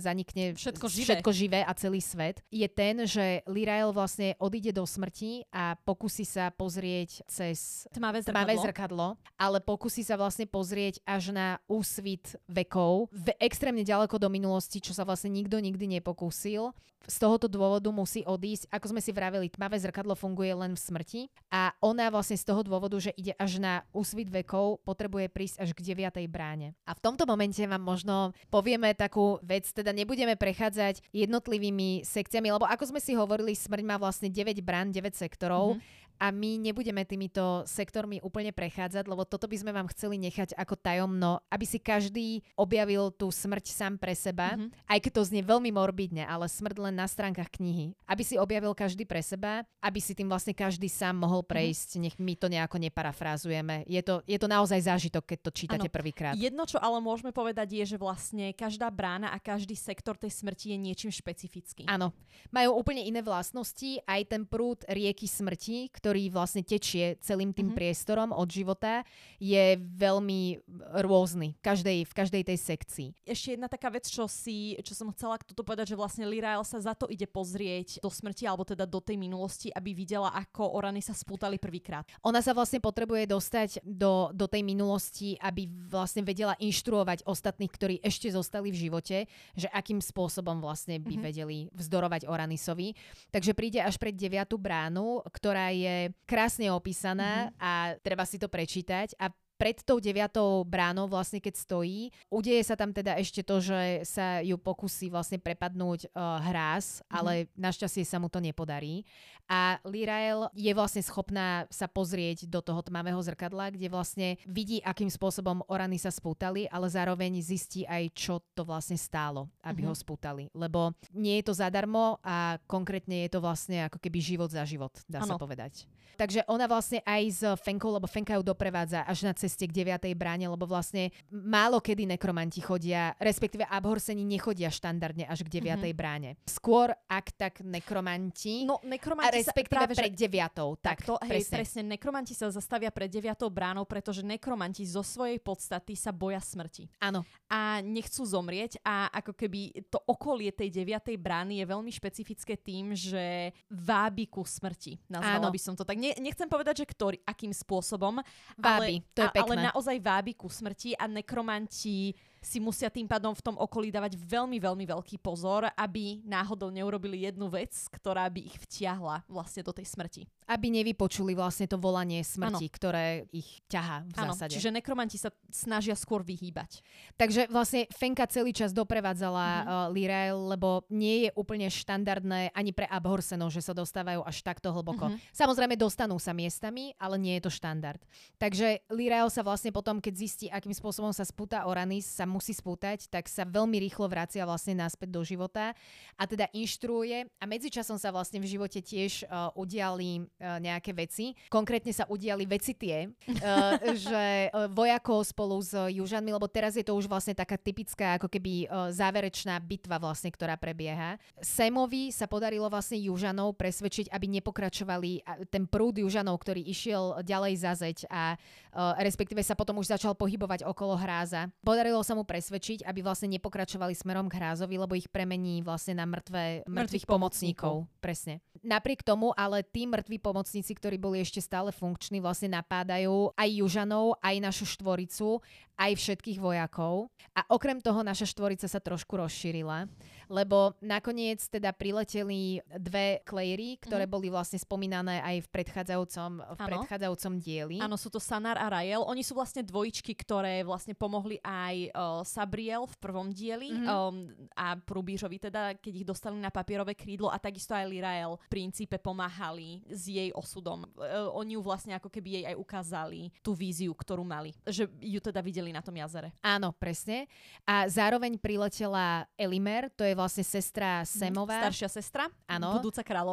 zanikne všetko živé a celý svet, je ten, že Lírael vlastne odíde do smrti a pokusí sa pozrieť cez tmavé zrkadlo, ale pokusí sa vlastne pozrieť až na úsvit vekov, extrémne ďaleko do minulosti, čo sa vlastne nikto nikdy nepokúsil. Z tohoto dôvodu musí odísť. Ako sme si vraveli, tmavé zrkadlo funguje len v smrti a ona vlastne z toho dôvodu, že ide až na úsvit vekov, potrebuje prísť až k 9. bráne. A v tomto momente vám možno povieme takú vec, teda nebudeme prechádzať jednotlivými sekciami, lebo ako sme si hovorili, smrť má vlastne 9 brán, 9 sektorov. A my nebudeme týmito sektormi úplne prechádzať, lebo toto by sme vám chceli nechať ako tajomno, aby si každý objavil tú smrť sám pre seba, aj keď to znie veľmi morbidne, ale smrť len na stránkach knihy. Aby si objavil každý pre seba, aby si tým vlastne každý sám mohol prejsť, nech my to nejako neparafrázujeme. Je to naozaj zážitok, keď to čítate prvýkrát. Jedno, čo ale môžeme povedať, je, že vlastne každá brána a každý sektor tej smrti je niečím špecifický. Áno. Majú úplne iné vlastnosti, aj ten prúd rieky smrti, ktorý vlastne tečie celým tým priestorom od života, je veľmi rôzny v každej tej sekcii. Ešte jedna taká vec, čo som chcela toto povedať, že vlastne Lírael sa za to ide pozrieť do smrti, alebo teda do tej minulosti, aby videla, ako Orany sa spútali prvýkrát. Ona sa vlastne potrebuje dostať do tej minulosti, aby vlastne vedela inštruovať ostatných, ktorí ešte zostali v živote, že akým spôsobom vlastne by vedeli vzdorovať Oranisovi. Takže príde až pred 9. bránu, ktorá je krásne opísaná a treba si to prečítať a pred tou 9. bránou vlastne keď stojí, udeje sa tam teda ešte to, že sa ju pokusí vlastne prepadnúť hráz, ale našťastie sa mu to nepodarí. A Lírael je vlastne schopná sa pozrieť do toho tmavého zrkadla, kde vlastne vidí, akým spôsobom Orany sa spútali, ale zároveň zistí aj, čo to vlastne stálo, aby ho spútali. Lebo nie je to zadarmo a konkrétne je to vlastne ako keby život za život, dá sa povedať. Takže ona vlastne aj s Fenkou, lebo Fenka ju doprevádza až na ceste k 9. bráne, lebo vlastne málo kedy nekromanti chodia, respektíve abhorseni nechodia štandardne až k 9. bráne. Skôr, ak tak nekromanti, respektíve pred 9. Takto, presne, nekromanti sa zastavia pred 9. bránou, pretože nekromanti zo svojej podstaty sa boja smrti. Áno. A nechcú zomrieť a ako keby to okolie tej 9. brány je veľmi špecifické tým, že vábi ku smrti. Nazvala by som to tak. Nechcem povedať, že akým spôsobom, vábi, to je pekné. Ale naozaj vábi ku smrti a nekromanti si musia tým pádom v tom okolí dávať veľmi, veľmi veľký pozor, aby náhodou neurobili jednu vec, ktorá by ich vtiahla vlastne do tej smrti. Aby nevypočuli vlastne to volanie smrti, ktoré ich ťahá v zásade. Čiže nekromanti sa snažia skôr vyhýbať. Takže vlastne Fenka celý čas doprevádzala Lírael, lebo nie je úplne štandardné ani pre abhorsenov, že sa dostávajú až takto hlboko. Samozrejme dostanú sa miestami, ale nie je to štandard. Takže Lírael sa vlastne potom, keď zistí, akým spôsobom sa spúta Oranis, sa musí spútať, tak sa veľmi rýchlo vracia vlastne naspäť do života a teda inštruuje a medzičasom sa vlastne v živote tiež udiali nejaké veci. Konkrétne sa udiali veci tie, že vojakov spolu s Južanmi, lebo teraz je to už vlastne taká typická ako keby záverečná bitva vlastne, ktorá prebieha. Samovi sa podarilo vlastne Južanov presvedčiť, aby nepokračovali ten prúd Južanov, ktorý išiel ďalej za zeď a respektíve sa potom už začal pohybovať okolo hráza. Podarilo sa mu presvedčiť, aby vlastne nepokračovali smerom k hrázovi, lebo ich premení vlastne na mŕtvych pomocníkov. Presne. Napriek tomu, ale tí mŕtvi pomocníci, ktorí boli ešte stále funkční, vlastne napádajú aj Južanov, aj našu štvoricu, aj všetkých vojakov. A okrem toho naša štvorica sa trošku rozšírila, lebo nakoniec teda prileteli dve Clairy, ktoré boli vlastne spomínané aj v predchádzajúcom dieli. Áno, sú to Sanar a Rael. Oni sú vlastne dvojičky, ktoré vlastne pomohli aj Sabriel v prvom dieli a Prubížovi teda, keď ich dostali na papierové krídlo a takisto aj Lírael v princípe pomáhali s jej osudom. Oni ju vlastne ako keby jej aj ukázali tú víziu, ktorú mali. Že ju teda videli na tom jazere. Áno, presne. A zároveň priletela Elimer, to je vlastne sestra Samová. Staršia sestra, áno. Budúca kráľovna.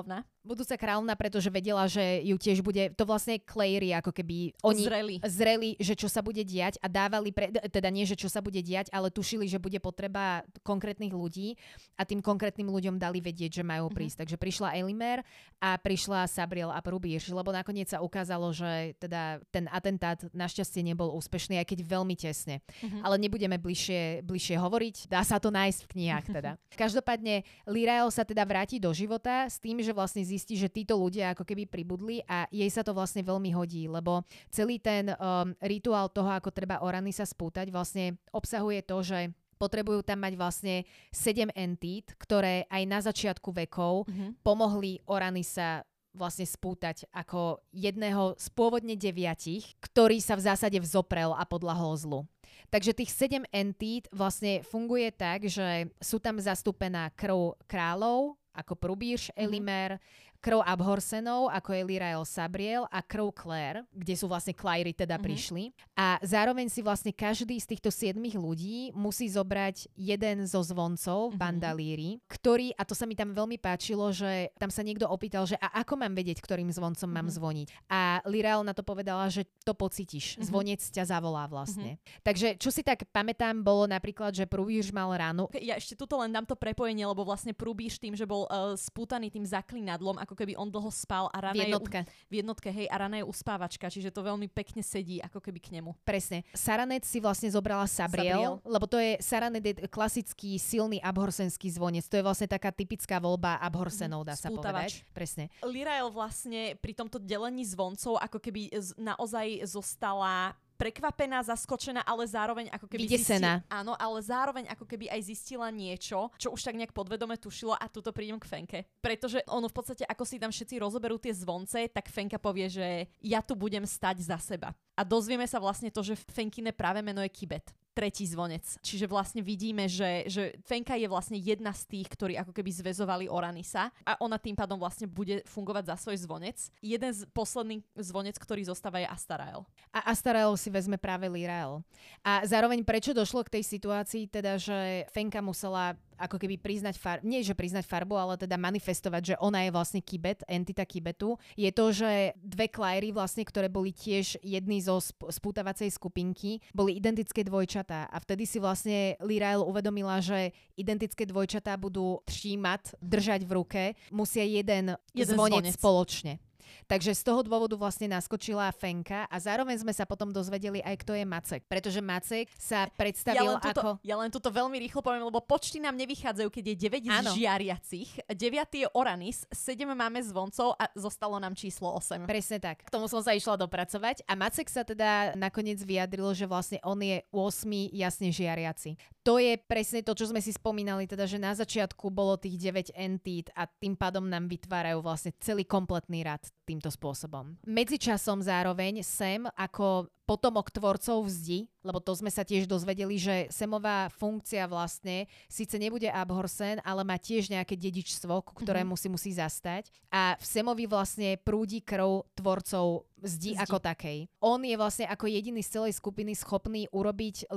budúca kráľovna, pretože vedela, že ju tiež bude, to vlastne Clary, ako keby oni zreli, že čo sa bude diať a dávali, teda nie, že čo sa bude diať, ale tušili, že bude potreba konkrétnych ľudí a tým konkrétnym ľuďom dali vedieť, že majú prísť. Takže prišla Eilimer a prišla Sabriel a Prubíš, lebo nakoniec sa ukázalo, že teda ten atentát našťastie nebol úspešný, aj keď veľmi tesne. Ale nebudeme bližšie hovoriť, dá sa to nájsť v knihách teda. Každopádne Lírael sa teda vráti do života s tým, že vlastne zistí, že títo ľudia ako keby pribudli a jej sa to vlastne veľmi hodí, lebo celý ten rituál toho, ako treba Oranisa spútať, vlastne obsahuje to, že potrebujú tam mať vlastne 7 entít, ktoré aj na začiatku vekov pomohli Oranisa vlastne spútať ako jedného z pôvodne 9, ktorý sa v zásade vzoprel a podľahol zlu. Takže tých 7 entít vlastne funguje tak, že sú tam zastúpená krv kráľov, ako Prubíš, Eilimer, krv Abhorsenov, ako je Lírael Sabriel a krv Claire, kde sú vlastne Clary teda prišli. A zároveň si vlastne každý z týchto 7 ľudí musí zobrať jeden zo zvoncov Bandalíry, ktorý, a to sa mi tam veľmi páčilo, že tam sa niekto opýtal, že a ako mám vedieť, ktorým zvoncom mám zvoniť. A Lírael na to povedala, že to pocítiš. Zvonec ťa zavolá vlastne. Takže čo si tak pamätám, bolo napríklad, že Prubíš mal ránu. Ja ešte tuto len dám to prepojenie, lebo vlastne Prubíš tým, že bol spútaný tým zaklinadlom, ako keby on dlho spal a rana v jednotke, hej, a rana je uspávačka, čiže to veľmi pekne sedí ako keby k nemu. Presne. Saranet si vlastne zobrala Sabriel, lebo to je Saranet je klasický silný abhorsenský zvonec. To je vlastne taká typická voľba Abhorsenov, dá sa povedať. Presne. Lírael vlastne pri tomto delení zvoncov ako keby naozaj zostala prekvapená, zaskočená, ale zároveň ako keby vydesená. Áno, ale zároveň ako keby aj zistila niečo, čo už tak nejak podvedome tušilo a tuto prídem k Fenke. Pretože ono v podstate, ako si tam všetci rozoberú tie zvonce, tak Fenka povie, že ja tu budem stať za seba. A dozvieme sa vlastne to, že Fenkine práve meno je Kibet. Tretí zvonec. Čiže vlastne vidíme, že Fenka je vlastne jedna z tých, ktorí ako keby zväzovali Oranisa a ona tým pádom vlastne bude fungovať za svoj zvonec. Jeden z posledných zvonec, ktorý zostáva, je Astarael. A Astarael si vezme práve Lírael. A zároveň prečo došlo k tej situácii, teda, že Fenka musela ako keby priznať farbu, ale teda manifestovať, že ona je vlastne Kibet, entita Kibetu, je to, že dve Clary vlastne, ktoré boli tiež jedni zo spútavacej skupinky, boli identické dvojčatá a vtedy si vlastne Lírael uvedomila, že identické dvojčatá budú držať v ruke, musia jeden zvonec spoločne. Takže z toho dôvodu vlastne naskočila Fenka a zároveň sme sa potom dozvedeli aj, kto je Macek. Pretože Macek sa predstavil ako... Ja len tuto veľmi rýchlo poviem, lebo počty nám nevychádzajú, keď je 9 žiariacich, 9 je Oranis, 7 máme zvoncov a zostalo nám číslo 8. Presne tak. K tomu som sa išla dopracovať a Macek sa teda nakoniec vyjadril, že vlastne on je 8 jasne žiariaci. To je presne to, čo sme si spomínali, teda, že na začiatku bolo tých 9 entít a tým pádom nám vytvárajú vlastne celý kompletný rad týmto spôsobom. Medzičasom zároveň Sam ako potomok tvorcov vzdi, lebo to sme sa tiež dozvedeli, že Samová funkcia vlastne síce nebude Abhorsen, ale má tiež nejaké dedičstvo, ku ktorému si musí zastať. A v Samovi vlastne prúdi krv tvorcov zdi ako takej. On je vlastne ako jediný z celej skupiny schopný urobiť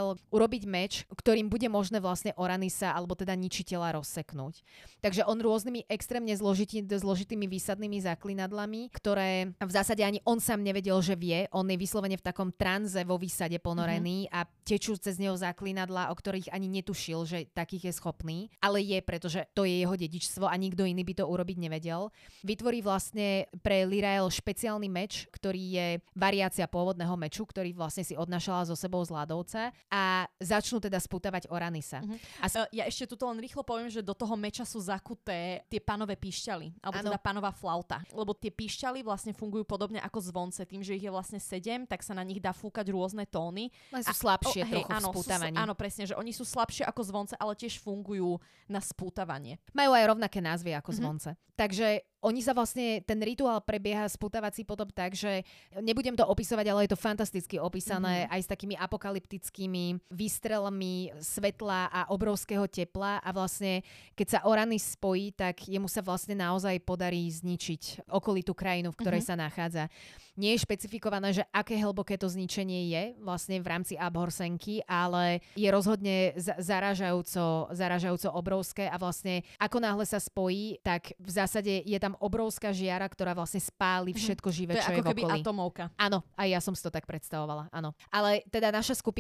meč, ktorým bude možné vlastne Oranisa alebo teda ničiteľa rozseknúť. Takže on rôznymi extrémne zložitými výsadnými zaklinadlami, ktoré v zásade ani on sám nevedel, že vie. On je vyslovene v takom tranze vo výsade ponorený a tečú cez neho zaklinadlá, o ktorých ani netušil, že takých je schopný. Ale je, pretože to je jeho dedičstvo a nikto iný by to urobiť nevedel. Vytvorí vlastne pre Lírael špeciálny meč, ktorý je variácia pôvodného meču, ktorý vlastne si odnášala so sebou z ľadovca a začnú teda spútavať Oranisa. Ja ešte tuto len rýchlo poviem, že do toho meča sú zakuté tie panové píšťaly, alebo teda panová flauta. Lebo tie píšťaly vlastne fungujú podobne ako zvonce, tým, že ich je vlastne 7, tak sa na nich dá fúkať rôzne tóny. Len sú slabšie trochu v spútavaní. Áno, presne, že oni sú slabšie ako zvonce, ale tiež fungujú na spútavanie. Majú aj rovnaké názvy ako zvonce. Takže oni sa vlastne, ten rituál prebieha spútavací potom tak, že nebudem to opisovať, ale je to fantasticky opísané aj s takými apokalyptickými výstrelmi svetla a obrovského tepla a vlastne keď sa Oranis spojí, tak jemu sa vlastne naozaj podarí zničiť okolitú krajinu, v ktorej sa nachádza. Nie je špecifikované, že aké hlboké to zničenie je vlastne v rámci Abhorsenky, ale je rozhodne zaražajúco obrovské a vlastne ako náhle sa spojí, tak v zásade je tam obrovská žiara, ktorá vlastne spáli všetko živé, čo je v okolí. To je ako keby atomovka. Áno, aj ja som si to tak predstavovala, áno. Ale teda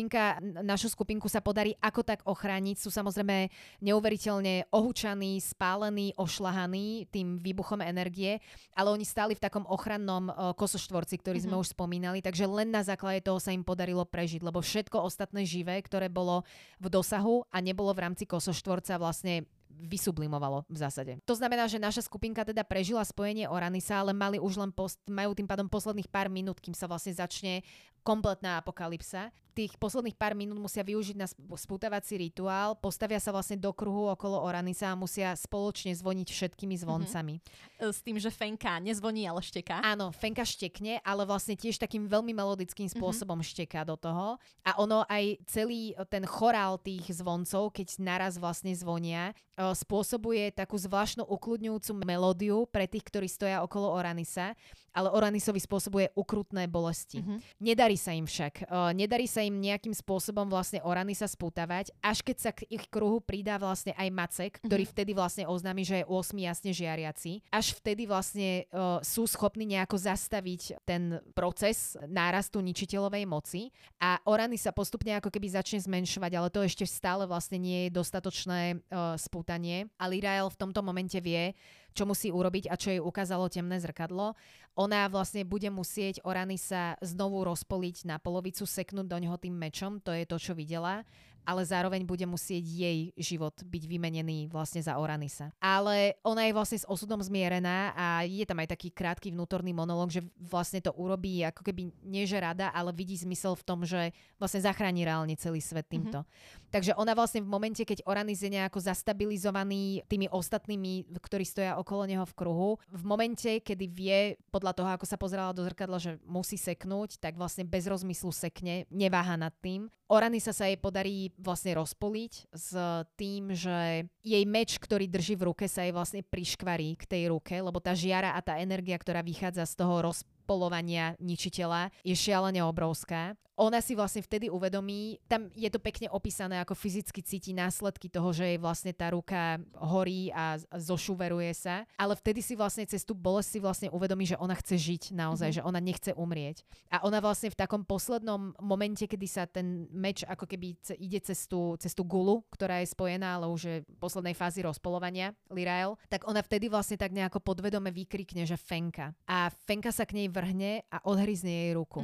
našu skupinku sa podarí ako tak ochrániť. Sú samozrejme neuveriteľne ohúčaní, spálení, ošľahaní tým výbuchom energie, ale oni stáli v takom ochrannom kosoštvorci, ktorý sme už spomínali, takže len na základe toho sa im podarilo prežiť, lebo všetko ostatné živé, ktoré bolo v dosahu a nebolo v rámci kosoštvorca, vlastne vysublimovalo v zásade. To znamená, že naša skupinka teda prežila spojenie Oranisa, ale majú tým pádom posledných pár minút, kým sa vlastne začne kompletná apokalypsa. Tých posledných pár minút musia využiť na spútavací rituál, postavia sa vlastne do kruhu okolo Oranisa a musia spoločne zvoniť všetkými zvoncami. S tým, že Fenka nezvoní, ale šteká. Áno, Fenka štekne, ale vlastne tiež takým veľmi melodickým spôsobom šteká do toho. A ono aj celý ten chorál tých zvoncov, keď naraz vlastne zvonia, spôsobuje takú zvláštnu ukludňujúcu melódiu pre tých, ktorí stoja okolo Oranisa, ale Oranisovi spôsobuje ukrutné bolesti. Nedarí sa im však. Nedarí sa im nejakým spôsobom vlastne Oranisa spútavať, až keď sa k ich kruhu pridá vlastne aj Macek, ktorý vtedy vlastne oznámi, že je 8 jasne žiariaci. Až vtedy vlastne sú schopní nejako zastaviť ten proces nárastu ničiteľovej moci a Oranis sa postupne ako keby začne zmenšovať, ale to ešte stále vlastne nie je dostatočné spútanie. A Lírael v tomto momente vie, čo musí urobiť a čo jej ukázalo temné zrkadlo. Ona vlastne bude musieť Oranisa znovu rozpoliť na polovicu, seknúť do neho tým mečom, to je to, čo videla, ale zároveň bude musieť jej život byť vymenený vlastne za Oranisa. Ale ona je vlastne s osudom zmierená a je tam aj taký krátky vnútorný monológ, že vlastne to urobí ako keby nie že rada, ale vidí zmysel v tom, že vlastne zachráni reálne celý svet týmto. Takže ona vlastne v momente, keď Oranis je nejako zastabilizovaný tými ostatnými, ktorí stoja okolo neho v kruhu, v momente, kedy vie, podľa toho, ako sa pozerala do zrkadla, že musí seknúť, tak vlastne bez rozmyslu sekne, neváha nad tým. Oranisa sa jej podarí vlastne rozpoliť s tým, že jej meč, ktorý drží v ruke, sa jej vlastne priškvarí k tej ruke, lebo tá žiara a tá energia, ktorá vychádza z toho rozpolovania ničiteľa, je šialene obrovská. Ona si vlastne vtedy uvedomí, tam je to pekne opísané, ako fyzicky cíti následky toho, že jej vlastne tá ruka horí a zošuveruje sa, ale vtedy si vlastne cez tú bolesť si vlastne uvedomí, že ona chce žiť naozaj, že ona nechce umrieť. A ona vlastne v takom poslednom momente, kedy sa ten meč ako keby ide cez tú gulu, ktorá je spojená, ale už je v poslednej fázi rozpolovania, Lírael, tak ona vtedy vlastne tak nejako podvedome vykrikne, že Fenka. A Fenka sa k nej vrhne a odhryzne jej ruku.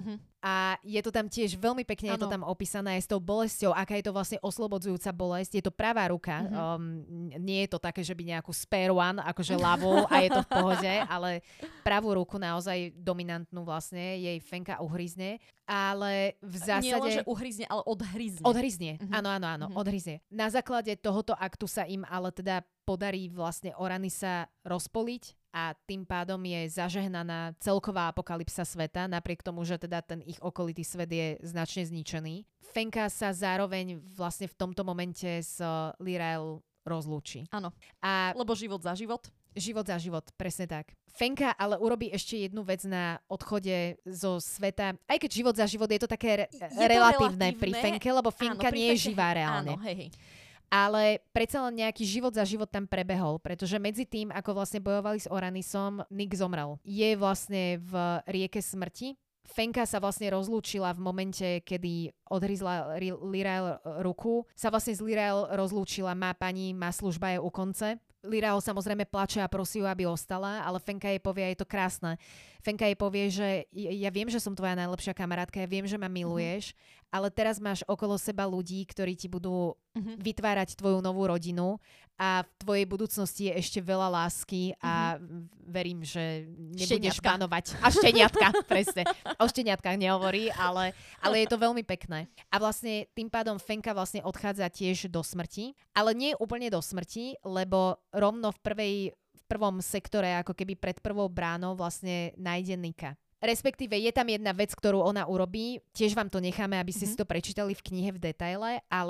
A je to tam tiež veľmi pekne, je to tam opísané aj s tou bolesťou, aká je to vlastne oslobodzujúca bolesť. Je to pravá ruka, nie je to také, že by nejakú spare one, akože ľavú a je to v pohode, ale pravú ruku naozaj dominantnú vlastne, jej Fenka uhryzne. Ale v zásade... Nie len, že uhryzne, ale odhryzne. Odhryzne, áno, odhryzne. Na základe tohoto aktu sa im ale teda podarí vlastne Oranisa rozpoliť a tým pádom je zažehnaná celková apokalypsa sveta, napriek tomu, že teda ten ich okolitý svet je značne zničený. Fenka sa zároveň vlastne v tomto momente s Lírael rozlúči. Áno, a lebo život za život. Život za život, presne tak. Fenka ale urobí ešte jednu vec na odchode zo sveta. Aj keď život za život je to také relatívne pri Fenke, lebo Fenka nie je živá reálne. Áno, hej. Ale predsa len nejaký život za život tam prebehol, pretože medzi tým, ako vlastne bojovali s Oranisom, Nick zomrel. Je vlastne v rieke smrti. Fenka sa vlastne rozlúčila v momente, kedy odhryzla Lírael ruku. Sa vlastne z Lírael rozlúčila, má služba je u konce. Lírael samozrejme plače a prosí ju, aby ostala, ale Fenka jej povie, je to krásne. Fenka jej povie, že ja viem, že som tvoja najlepšia kamarátka, ja viem, že ma miluješ, ale teraz máš okolo seba ľudí, ktorí ti budú vytvárať tvoju novú rodinu a v tvojej budúcnosti je ešte veľa lásky a verím, že nebudeš banovať. A šteniatka, presne. O šteniatkách nehovorí, ale je to veľmi pekné. A vlastne tým pádom Fenka vlastne odchádza tiež do smrti, ale nie úplne do smrti, lebo rovno v prvom sektore, ako keby pred prvou bránou vlastne nájde Nika. Respektíve je tam jedna vec, ktorú ona urobí, tiež vám to necháme, aby ste si to prečítali v knihe v detaile, ale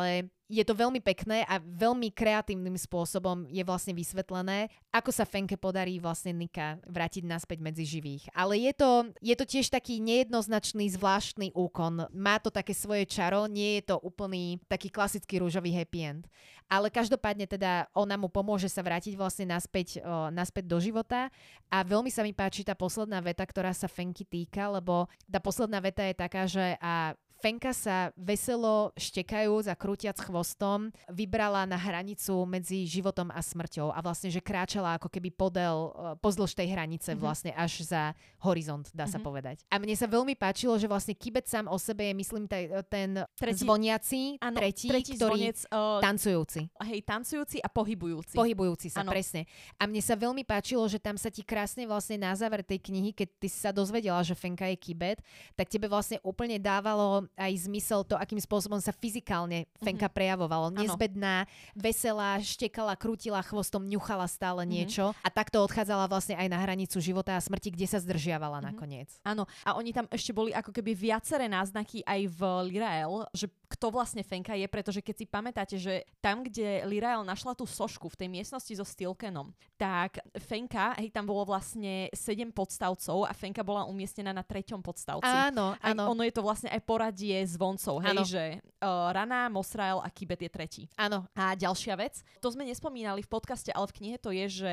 je to veľmi pekné a veľmi kreatívnym spôsobom je vlastne vysvetlené, ako sa Fenke podarí vlastne Nika vrátiť naspäť medzi živých. Ale je to tiež taký nejednoznačný, zvláštny úkon. Má to také svoje čaro, nie je to úplný taký klasický rúžový happy end. Ale každopádne teda ona mu pomôže sa vrátiť vlastne naspäť do života a veľmi sa mi páči tá posledná veta, ktorá sa Fenky týka, lebo tá posledná veta je taká, že Fenka sa veselo štekajúc a krútiac chvostom vybrala na hranicu medzi životom a smrťou a vlastne, že kráčala ako keby pozdĺž tej hranice vlastne až za horizont, dá sa povedať. A mne sa veľmi páčilo, že vlastne Kibet sám o sebe je, myslím, ten zvoniaci, tretí ktorý zvonec, tancujúci. Hej, tancujúci a pohybujúci. Pohybujúci sa, presne. A mne sa veľmi páčilo, že tam sa ti krásne vlastne na záver tej knihy, keď ty sa dozvedela, že Fenka je Kibet, tak tebe vlastne úplne dávalo aj zmysel to, akým spôsobom sa fyzikálne Fenka prejavovalo. Nezbedná, veselá, štekala, krútila chvostom, ňuchala stále niečo a takto odchádzala vlastne aj na hranicu života a smrti, kde sa zdržiavala nakoniec. Áno, a oni tam ešte boli ako keby viaceré náznaky aj v Lirael, že kto vlastne Fenka je, pretože keď si pamätáte, že tam, kde Lirael našla tú sošku v tej miestnosti so Stilkenom, tak Fenka, tam bolo vlastne 7 podstavcov a Fenka bola umiestnená na 3. podstavci. Áno. Ono je to vlastne aj poradie zvoncov, že Rana, Mosrael a Kibet je 3. Áno. A ďalšia vec, to sme nespomínali v podcaste, ale v knihe to je, že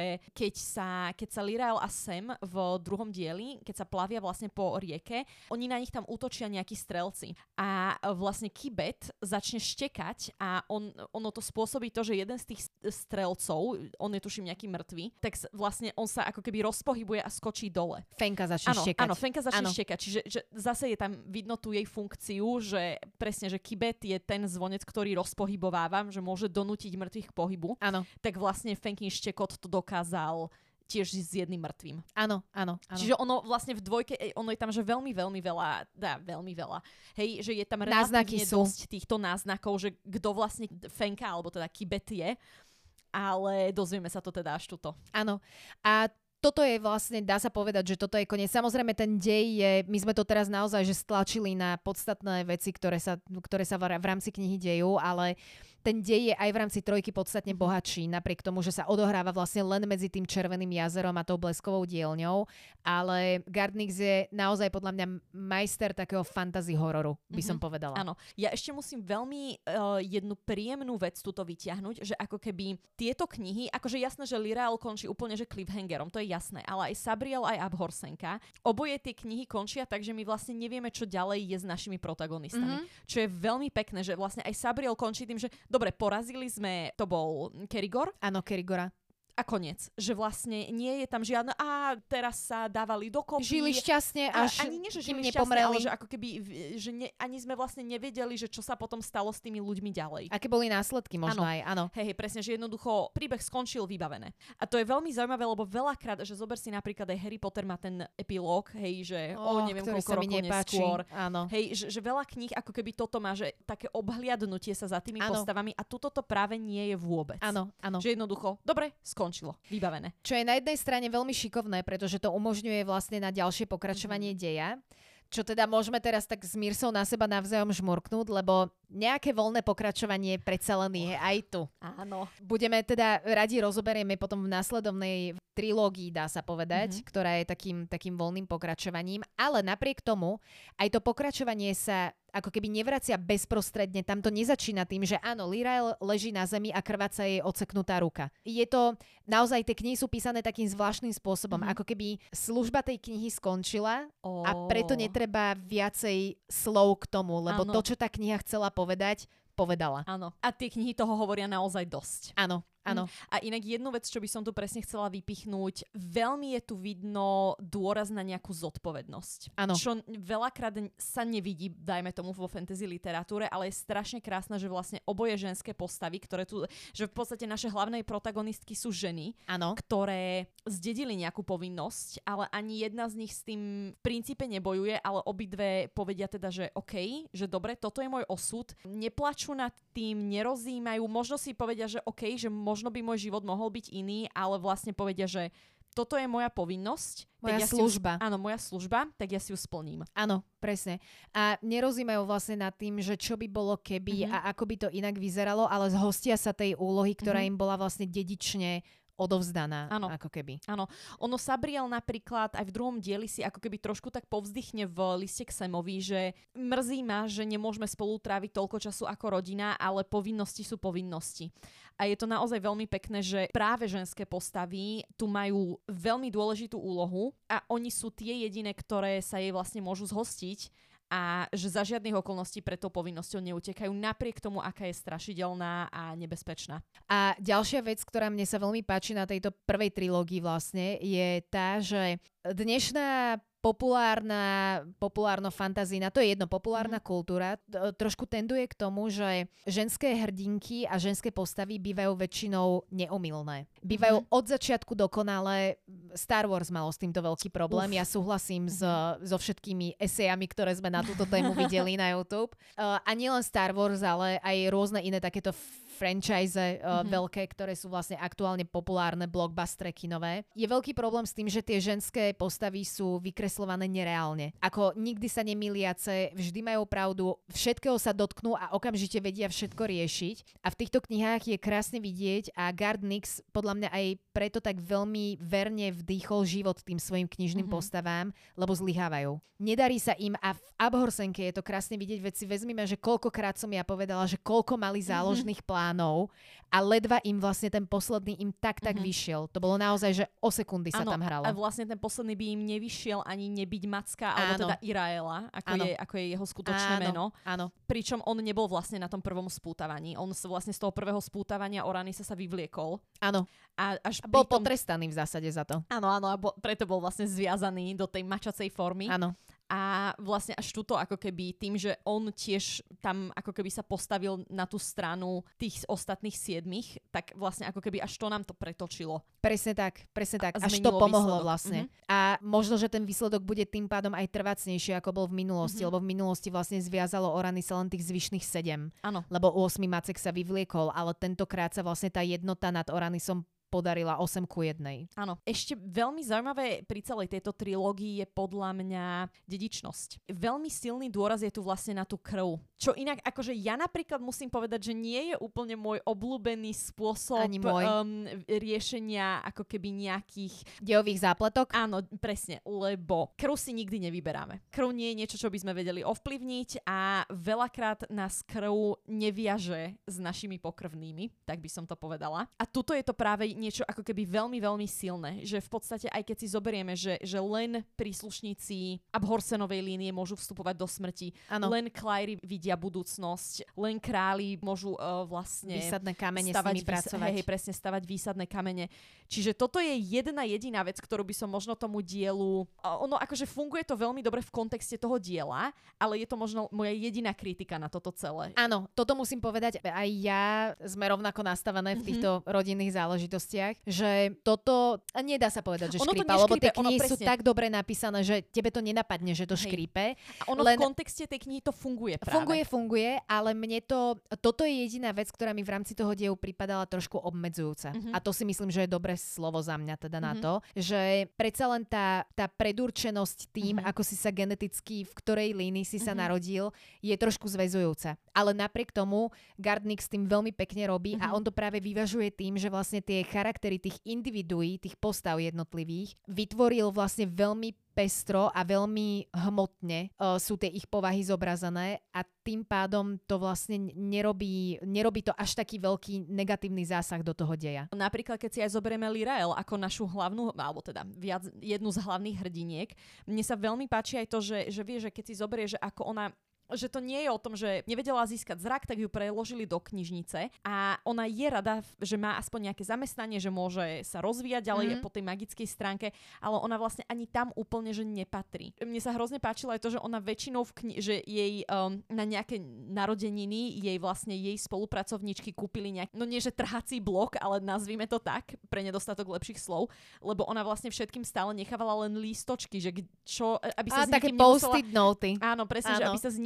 keď sa Lirael a Sam v 2. dieli, keď sa plavia vlastne po rieke, oni na nich tam útočia nejakí strelci. A vlastne Kibet začne štekať a ono to spôsobí to, že jeden z tých strelcov, on je tuším nejaký mŕtvý, tak vlastne on sa ako keby rozpohybuje a skočí dole. Fenka začne štekať. Áno, Fenka začne štekať. Čiže že zase je tam vidno tú jej funkciu, že presne, že Kibet je ten zvonec, ktorý rozpohybováva, že môže donútiť mŕtvych k pohybu. Áno. Tak vlastne Fenkin štekot to dokázal tiež s jedným mŕtvým. Áno. Čiže ono vlastne v 2, ono je tam, že veľmi veľa. Hej, že je tam relatívne dosť týchto náznakov, že kto vlastne Fenka, alebo teda Kibet je, ale dozvieme sa to teda až tuto. Áno. A toto je vlastne, dá sa povedať, že toto je koniec. Samozrejme, ten dej je, my sme to teraz naozaj že stlačili na podstatné veci, ktoré sa v rámci knihy dejú, ale ten dej je aj v rámci 3 podstatne bohatší, napriek tomu, že sa odohráva vlastne len medzi tým Červeným jazerom a tou Bleskovou dielňou, ale Gardnix je naozaj podľa mňa majster takého fantasy hororu, by som povedala. Áno. Ja ešte musím veľmi jednu príjemnú vec tuto vyťahnuť, že ako keby tieto knihy, akože jasné, že Lirael končí úplne že cliffhangerom, to je jasné, ale aj Sabriel, aj Abhorsenka, oboje tie knihy končia tak, že my vlastne nevieme, čo ďalej je s našimi protagonistami. Čo je veľmi pekné, že vlastne aj Sabriel končí tým, že dobre, porazili sme, to bol Kerigor. Áno, Kerigora. A koniec. Že vlastne nie je tam žiadne teraz sa dávali dokopy. Žili šťastne, až ani nie, že žili šťastne, ale že ako keby, ani sme vlastne nevedeli, že čo sa potom stalo s tými ľuďmi ďalej. Aké boli následky možno aj, áno. Hej, presne, že jednoducho príbeh skončil vybavené. A to je veľmi zaujímavé, lebo veľakrát, že zober si napríklad aj Harry Potter má ten epilóg, hej, že neviem koľko rokov neskôr. Áno. Hej, že veľa kníh ako keby toto má, že také obhliadnutie sa za tými postavami a tuto to práve nie je vôbec. Áno. Že jednoducho, dobre, skončilo, vybavené. Čo je na jednej strane veľmi šikovné, pretože to umožňuje vlastne na ďalšie pokračovanie deja. Čo teda môžeme teraz tak s Mírsou na seba navzájom žmurknúť, lebo nejaké voľné pokračovanie predsa len je aj tu. Áno. Budeme teda radi rozoberieme potom v následovnej trilógii, dá sa povedať, ktorá je takým voľným pokračovaním, ale napriek tomu aj to pokračovanie sa ako keby nevracia bezprostredne, tam to nezačína tým, že áno, Lirael leží na zemi a krváca jej odseknutá ruka. Je to, naozaj tie knihy sú písané takým zvláštnym spôsobom, ako keby služba tej knihy skončila a preto netreba viacej slov k tomu, lebo to, čo tá kniha chcela povedať, povedala. Áno. A tie knihy toho hovoria naozaj dosť. Áno. Áno. A inak jednu vec, čo by som tu presne chcela vypichnúť, veľmi je tu vidno dôraz na nejakú zodpovednosť. Áno. Čo veľakrát sa nevidí, dajme tomu vo fantasy literatúre, ale je strašne krásne, že vlastne oboje ženské postavy, ktoré tu, že v podstate naše hlavné protagonistky sú ženy, ktoré zdedili nejakú povinnosť, ale ani jedna z nich s tým v princípe nebojuje, ale obidve povedia teda, že OK, že dobre, toto je môj osud, neplačú nad tým, nerozímajú, možno si povedia, že OK, že možno by môj život mohol byť iný, ale vlastne povedia, že toto je moja povinnosť. Moja služba. Áno, moja služba, tak ja si ju splním. Áno, presne. A nerozímajú vlastne nad tým, že čo by bolo keby a ako by to inak vyzeralo, ale zhostia sa tej úlohy, ktorá im bola vlastne dedične odovzdaná, ako keby. Áno. Ono Sabriel napríklad aj v druhom dieli si ako keby trošku tak povzdychne v liste k Samovi, že mrzí ma, že nemôžeme spolu tráviť toľko času ako rodina, ale povinnosti sú povinnosti. A je to naozaj veľmi pekné, že práve ženské postavy tu majú veľmi dôležitú úlohu a oni sú tie jediné, ktoré sa jej vlastne môžu zhostiť a že za žiadnych okolností pred tou povinnosťou neutekajú napriek tomu, aká je strašidelná a nebezpečná. A ďalšia vec, ktorá mne sa veľmi páči na tejto prvej trilógii vlastne, je tá, že dnešná populárno-fantazína, to je jedno, populárna kultúra trošku tenduje k tomu, že ženské hrdinky a ženské postavy bývajú väčšinou neomylné. Bývajú od začiatku dokonale. Star Wars malo s týmto veľký problém. Ja súhlasím so všetkými esejami, ktoré sme na túto tému videli na YouTube. A nielen Star Wars, ale aj rôzne iné takéto franchise veľké, ktoré sú vlastne aktuálne populárne, blockbustery kinové. Je veľký problém s tým, že tie ženské postavy sú vykreslované nereálne. Ako nikdy sa nemýliace, vždy majú pravdu, všetkého sa dotknú a okamžite vedia všetko riešiť. A v týchto knihách je krásne vidieť a Garth Nix podľa mňa aj preto tak veľmi verne vdýchol život tým svojim knižným postavám, lebo zlyhávajú. Nedarí sa im a v Abhorsenke je to krásne vidieť, veď si vezmime, že koľkokrát som ja povedala, že koľko mali záložných plánov a ledva im vlastne ten posledný im tak vyšiel. To bolo naozaj, že o sekundy sa tam hralo. A vlastne ten posledný by im nevyšiel ani nebyť Macka, alebo teda Iraela, ako je jeho skutočné meno. Áno. Pričom on nebol vlastne na tom prvom spútavaní. On vlastne z toho prvého spútavania Oranisa sa vyvliekol. Áno. A až bol potrestaný v zásade za to. Áno, a preto bol vlastne zviazaný do tej mačacej formy. Áno. A vlastne až tuto ako keby tým, že on tiež tam ako keby sa postavil na tú stranu tých ostatných 7, tak vlastne ako keby až to nám to pretočilo. Presne tak. Až to pomohlo vlastne. A možno, že ten výsledok bude tým pádom aj trvácnejší, ako bol v minulosti, lebo v minulosti vlastne zviazalo Oranisa len tých zvyšných 7. Áno. Lebo 8. Macek sa vyvliekol, ale tentokrát sa vlastne tá jednota nad Oranisom podarila 8:1. Áno. Ešte veľmi zaujímavé pri celej tejto trilógii je podľa mňa dedičnosť. Veľmi silný dôraz je tu vlastne na tú krv. Čo inak, akože ja napríklad musím povedať, že nie je úplne môj obľúbený spôsob riešenia ako keby nejakých dejových zápletok. Áno, presne, lebo krv si nikdy nevyberáme. Krv nie je niečo, čo by sme vedeli ovplyvniť a veľakrát nás krv neviaže s našimi pokrvnými, tak by som to povedala. A tuto je to práve niečo ako keby veľmi, veľmi silné, že v podstate aj keď si zoberieme, že len príslušníci Abhorsenovej línie môžu vstupovať do smrti, len Clári vidia budúcnosť, len králi môžu vlastne výsadné kamene s nimi pracovať. Presne stavať výsadné kamene. Čiže toto je jedna jediná vec, ktorú by som možno tomu dielu... Ono akože funguje to veľmi dobre v kontexte toho diela, ale je to možno moja jediná kritika na toto celé. Áno, toto musím povedať, aj ja sme rovnako nastavené v týchto rodinných záležitostiach, že toto nedá sa povedať, že škrípa, lebo tie knihy sú tak dobre napísané, že tebe to nenapadne, že to škrípe. A ono v kontexte tej knihy to funguje práve. Funguje, ale mne toto je jediná vec, ktorá mi v rámci toho dielu pripadala trošku obmedzujúca. A to si myslím, že je dobré slovo za mňa teda na to, že predsa len tá predurčenosť tým, ako si sa geneticky, v ktorej línii si sa narodil, je trošku zväzujúca. Ale napriek tomu Garth Nix tým veľmi pekne robí a on to práve vyvažuje tým, že vlastne tie charaktery tých individuí, tých postav jednotlivých, vytvoril vlastne veľmi pestro a veľmi hmotne sú tie ich povahy zobrazené a tým pádom to vlastne nerobí to až taký veľký negatívny zásah do toho deja. Napríklad, keď si aj zoberieme Lirael ako našu hlavnú, alebo teda jednu z hlavných hrdiniek, mne sa veľmi páči aj to, že vie, že keď si zoberie, že ako ona že to nie je o tom, že nevedela získať zrak, tak ju preložili do knižnice a ona je rada, že má aspoň nejaké zamestnanie, že môže sa rozvíjať ďalej po tej magickej stránke, ale ona vlastne ani tam úplne, že nepatrí. Mne sa hrozne páčilo aj to, že ona väčšinou že jej na nejaké narodeniny jej vlastne jej spolupracovníčky kúpili nejaký, no nie že trhací blok, ale nazvime to tak, pre nedostatok lepších slov, lebo ona vlastne všetkým stále nechávala len lístočky, že čo, aby sa také post-it noty. Áno, presne, že aby sa s nikým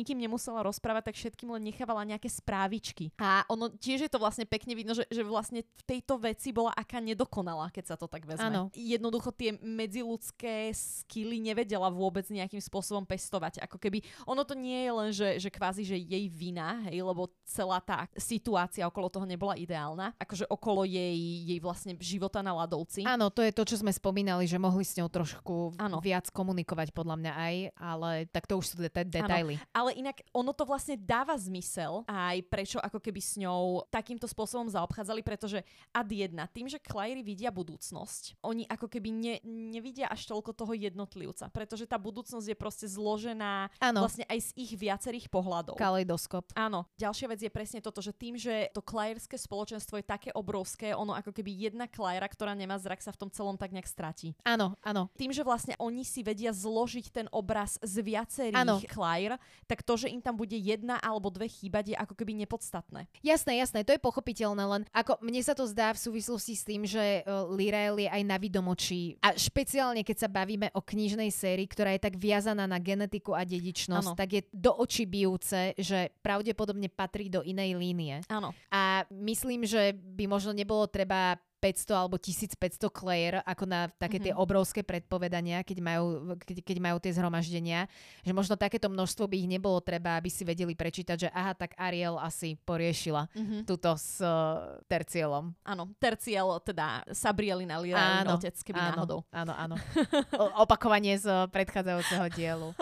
nikým nemusela rozprávať, tak všetkým len nechávala nejaké správičky. A ono tiež je to vlastne pekne vidno, že vlastne v tejto veci bola aká nedokonalá, keď sa to tak vezme. Áno. Jednoducho tie medziľudské skily nevedela vôbec nejakým spôsobom pestovať. Ako keby, ono to nie je len, že kvázi, že jej vina, hej, lebo celá tá situácia okolo toho nebola ideálna. Akože okolo jej vlastne života na ľadovci. Áno, to je to, čo sme spomínali, že mohli s ňou trošku viac komunikovať podľa mňa aj, ale tak to už sú detaily. Ale inak ono to vlastne dáva zmysel aj prečo ako keby s ňou takýmto spôsobom zaobchádzali, pretože ad jedna, tým, že Claire vidia budúcnosť, oni ako keby nevidia až toľko toho jednotlivca, pretože tá budúcnosť je proste zložená vlastne aj z ich viacerých pohľadov. Kaleidoskop. Áno. Ďalšia vec je presne toto, že tým, že to Claireské spoločenstvo je také obrovské, ono ako keby jedna Claira, ktorá nemá zrak, sa v tom celom tak nejak stratí. Áno, áno. Tým, že vlastne oni si vedia zložiť ten obraz z viacerých Claire, tak to, že im tam bude jedna alebo dve chýbať, je ako keby nepodstatné. Jasné, to je pochopiteľné, len ako mne sa to zdá v súvislosti s tým, že Lírael je aj na vidomočí. A špeciálne, keď sa bavíme o knižnej sérii, ktorá je tak viazaná na genetiku a dedičnosť, tak je do očí bijúce, že pravdepodobne patrí do inej línie. Áno. A myslím, že by možno nebolo treba 500 alebo 1500 Claire, ako na také tie obrovské predpovedania, keď majú tie zhromaždenia, že možno takéto množstvo by ich nebolo treba, aby si vedeli prečítať, že aha, tak Ariel asi poriešila túto s Tercielom. Áno, Terciel, teda Sabrielina Líraelin otec, keby náhodou. Áno. Opakovanie z predchádzajúceho dielu.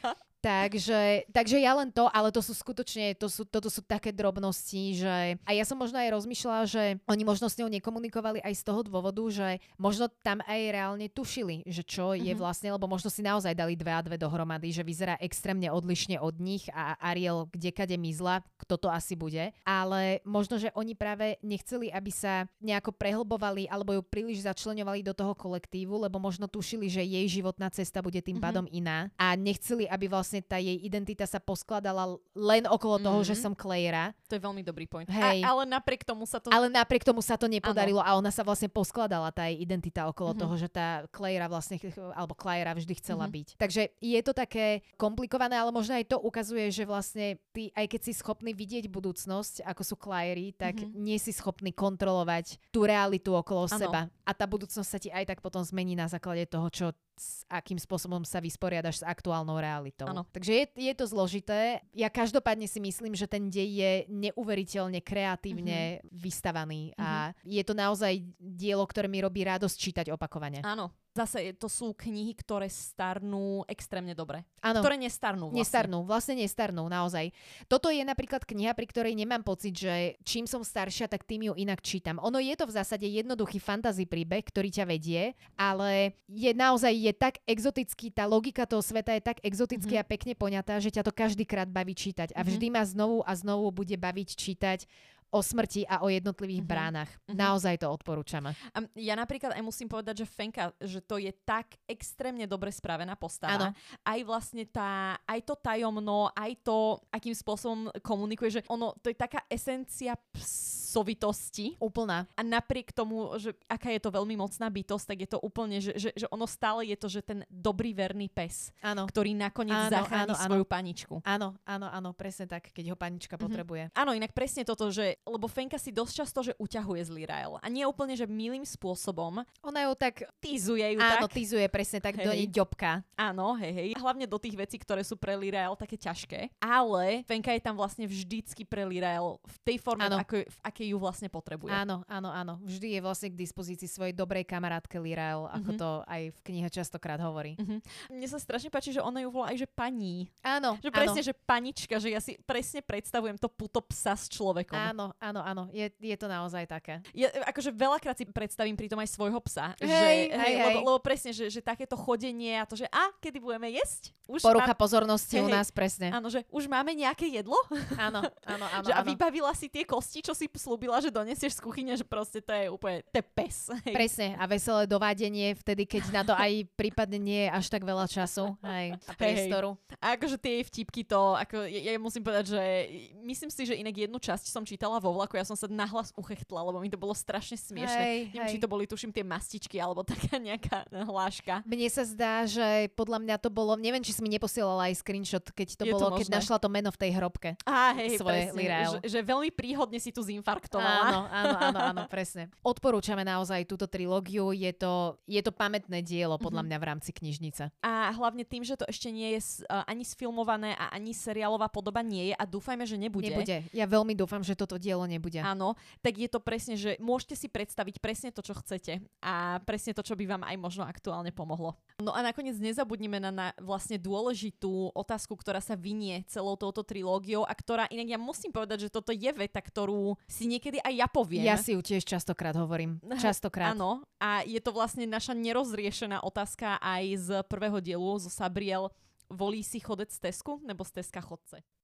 Takže ja len to, ale to sú skutočne, toto sú také drobnosti, že a ja som možno aj rozmýšľala, že oni možno s ňou nekomunikovali aj z toho dôvodu, že možno tam aj reálne tušili, že čo je vlastne, lebo možno si naozaj dali 2 a 2 dohromady, že vyzerá extrémne odlišne od nich a Ariel kdekade mizla, kto to asi bude, ale možno, že oni práve nechceli, aby sa nejako prehlbovali alebo ju príliš začleňovali do toho kolektívu, lebo možno tušili, že jej životná cesta bude tým pádom iná a nechceli, aby vlastne tá jej identita sa poskladala len okolo toho, že som Claira. To je veľmi dobrý point. Ale napriek tomu sa to... Ale napriek tomu sa to nepodarilo a ona sa vlastne poskladala, tá jej identita okolo toho, že tá Claira vlastne, alebo Claira vždy chcela byť. Takže je to také komplikované, ale možno aj to ukazuje, že vlastne ty, aj keď si schopný vidieť budúcnosť, ako sú Clairy, tak nie si schopný kontrolovať tú realitu okolo seba. A tá budúcnosť sa ti aj tak potom zmení na základe toho, akým spôsobom sa vysporiadaš s aktuálnou realitou. Áno. Takže je to zložité. Ja každopádne si myslím, že ten dej je neuveriteľne kreatívne vystavaný a je to naozaj dielo, ktoré mi robí radosť čítať opakovane. Áno. Zase to sú knihy, ktoré starnú extrémne dobre. Áno. Ktoré nestarnú vlastne. Nestarnú, naozaj. Toto je napríklad kniha, pri ktorej nemám pocit, že čím som staršia, tak tým ju inak čítam. Ono je to v zásade jednoduchý fantasy príbeh, ktorý ťa vedie, ale je tak exotický, tá logika toho sveta je tak exoticky a pekne poňatá, že ťa to každýkrát baví čítať a vždy ma znovu a znovu bude baviť čítať o smrti a o jednotlivých bránach. Naozaj to odporúčame. Ja napríklad aj musím povedať, že Fenka, že to je tak extrémne dobre spravená postava. Áno. Aj vlastne aj to tajomno, aj to, akým spôsobom komunikuje, že to je taká esencia psovitosti. Úplná. A napriek tomu, že aká je to veľmi mocná bytosť, tak je to úplne, že ono stále je to, že ten dobrý verný pes, ktorý nakoniec zachráni svoju paničku. Áno, presne tak, keď ho panička potrebuje. Áno, inak presne toto, že lebo Fenka si dosť často, že uťahuje z Lírael. A nie úplne, že milým spôsobom. Ona ju tak... Tízuje ju tak. Áno, tízuje presne tak, do nej ďobka. Áno, hej. Hlavne do tých vecí, ktoré sú pre Lírael také ťažké. Ale Fenka je tam vlastne vždycky pre Lírael v tej forme, v akej ju vlastne potrebuje. Áno. Vždy je vlastne k dispozícii svojej dobrej kamarátke Lírael, ako to aj v knihe častokrát hovorí. Mne sa strašne páči, že ona ju volá aj, že pani. Áno. Že presne, že panička, že ja si presne predstavujem to puto psa s človekom. Áno. Je to naozaj také. Ja akože veľakrát si predstavím pritom aj svojho psa. Hej. Lebo presne, že takéto chodenie a to, že kedy budeme jesť? Porucha pozornosti u nás, presne. Áno, že už máme nejaké jedlo? Áno. A vybavila si tie kosti, čo si slúbila, že donesieš z kuchyne, že proste to je úplne pes. Hej. Presne. A veselé dovádenie vtedy, keď na to aj prípadne nie je až tak veľa času. Hej. A priestoru. A akože tie vtipky to, ako ja musím povedať, že myslím si, že inak jednu časť som čítala vo vlaku, ja som sa nahlas uchechtla, lebo mi to bolo strašne smiešne. Neviem, či to boli, tuším, tie mastičky, alebo taká nejaká hláška. Mne sa zdá, že podľa mňa to bolo, neviem, či si mi neposielala aj screenshot, keď to bolo, keď našla to meno v tej hrobke. Svoje Lirael. Že veľmi príhodne si tu zinfarktovala. Áno, presne. Odporúčame naozaj túto trilógiu, je to pamätné dielo podľa mňa v rámci knižnice. A hlavne tým, že to ešte nie je ani sfilmované a ani seriálová podoba nie je a dúfajme, že nebude. Ja veľmi dúfam, že toto dielo nebude. Áno, tak je to presne, že môžete si predstaviť presne to, čo chcete a presne to, čo by vám aj možno aktuálne pomohlo. No a nakoniec nezabudnime na vlastne dôležitú otázku, ktorá sa vynie celou touto trilógiou a ktorá inak ja musím povedať, že toto je veta, ktorú si niekedy aj ja poviem. Ja si ju tiež častokrát hovorím. Častokrát. Áno, a je to vlastne naša nerozriešená otázka aj z prvého dielu zo Sabriel. Volí si chodec z Tesku nebo z Teska chodce?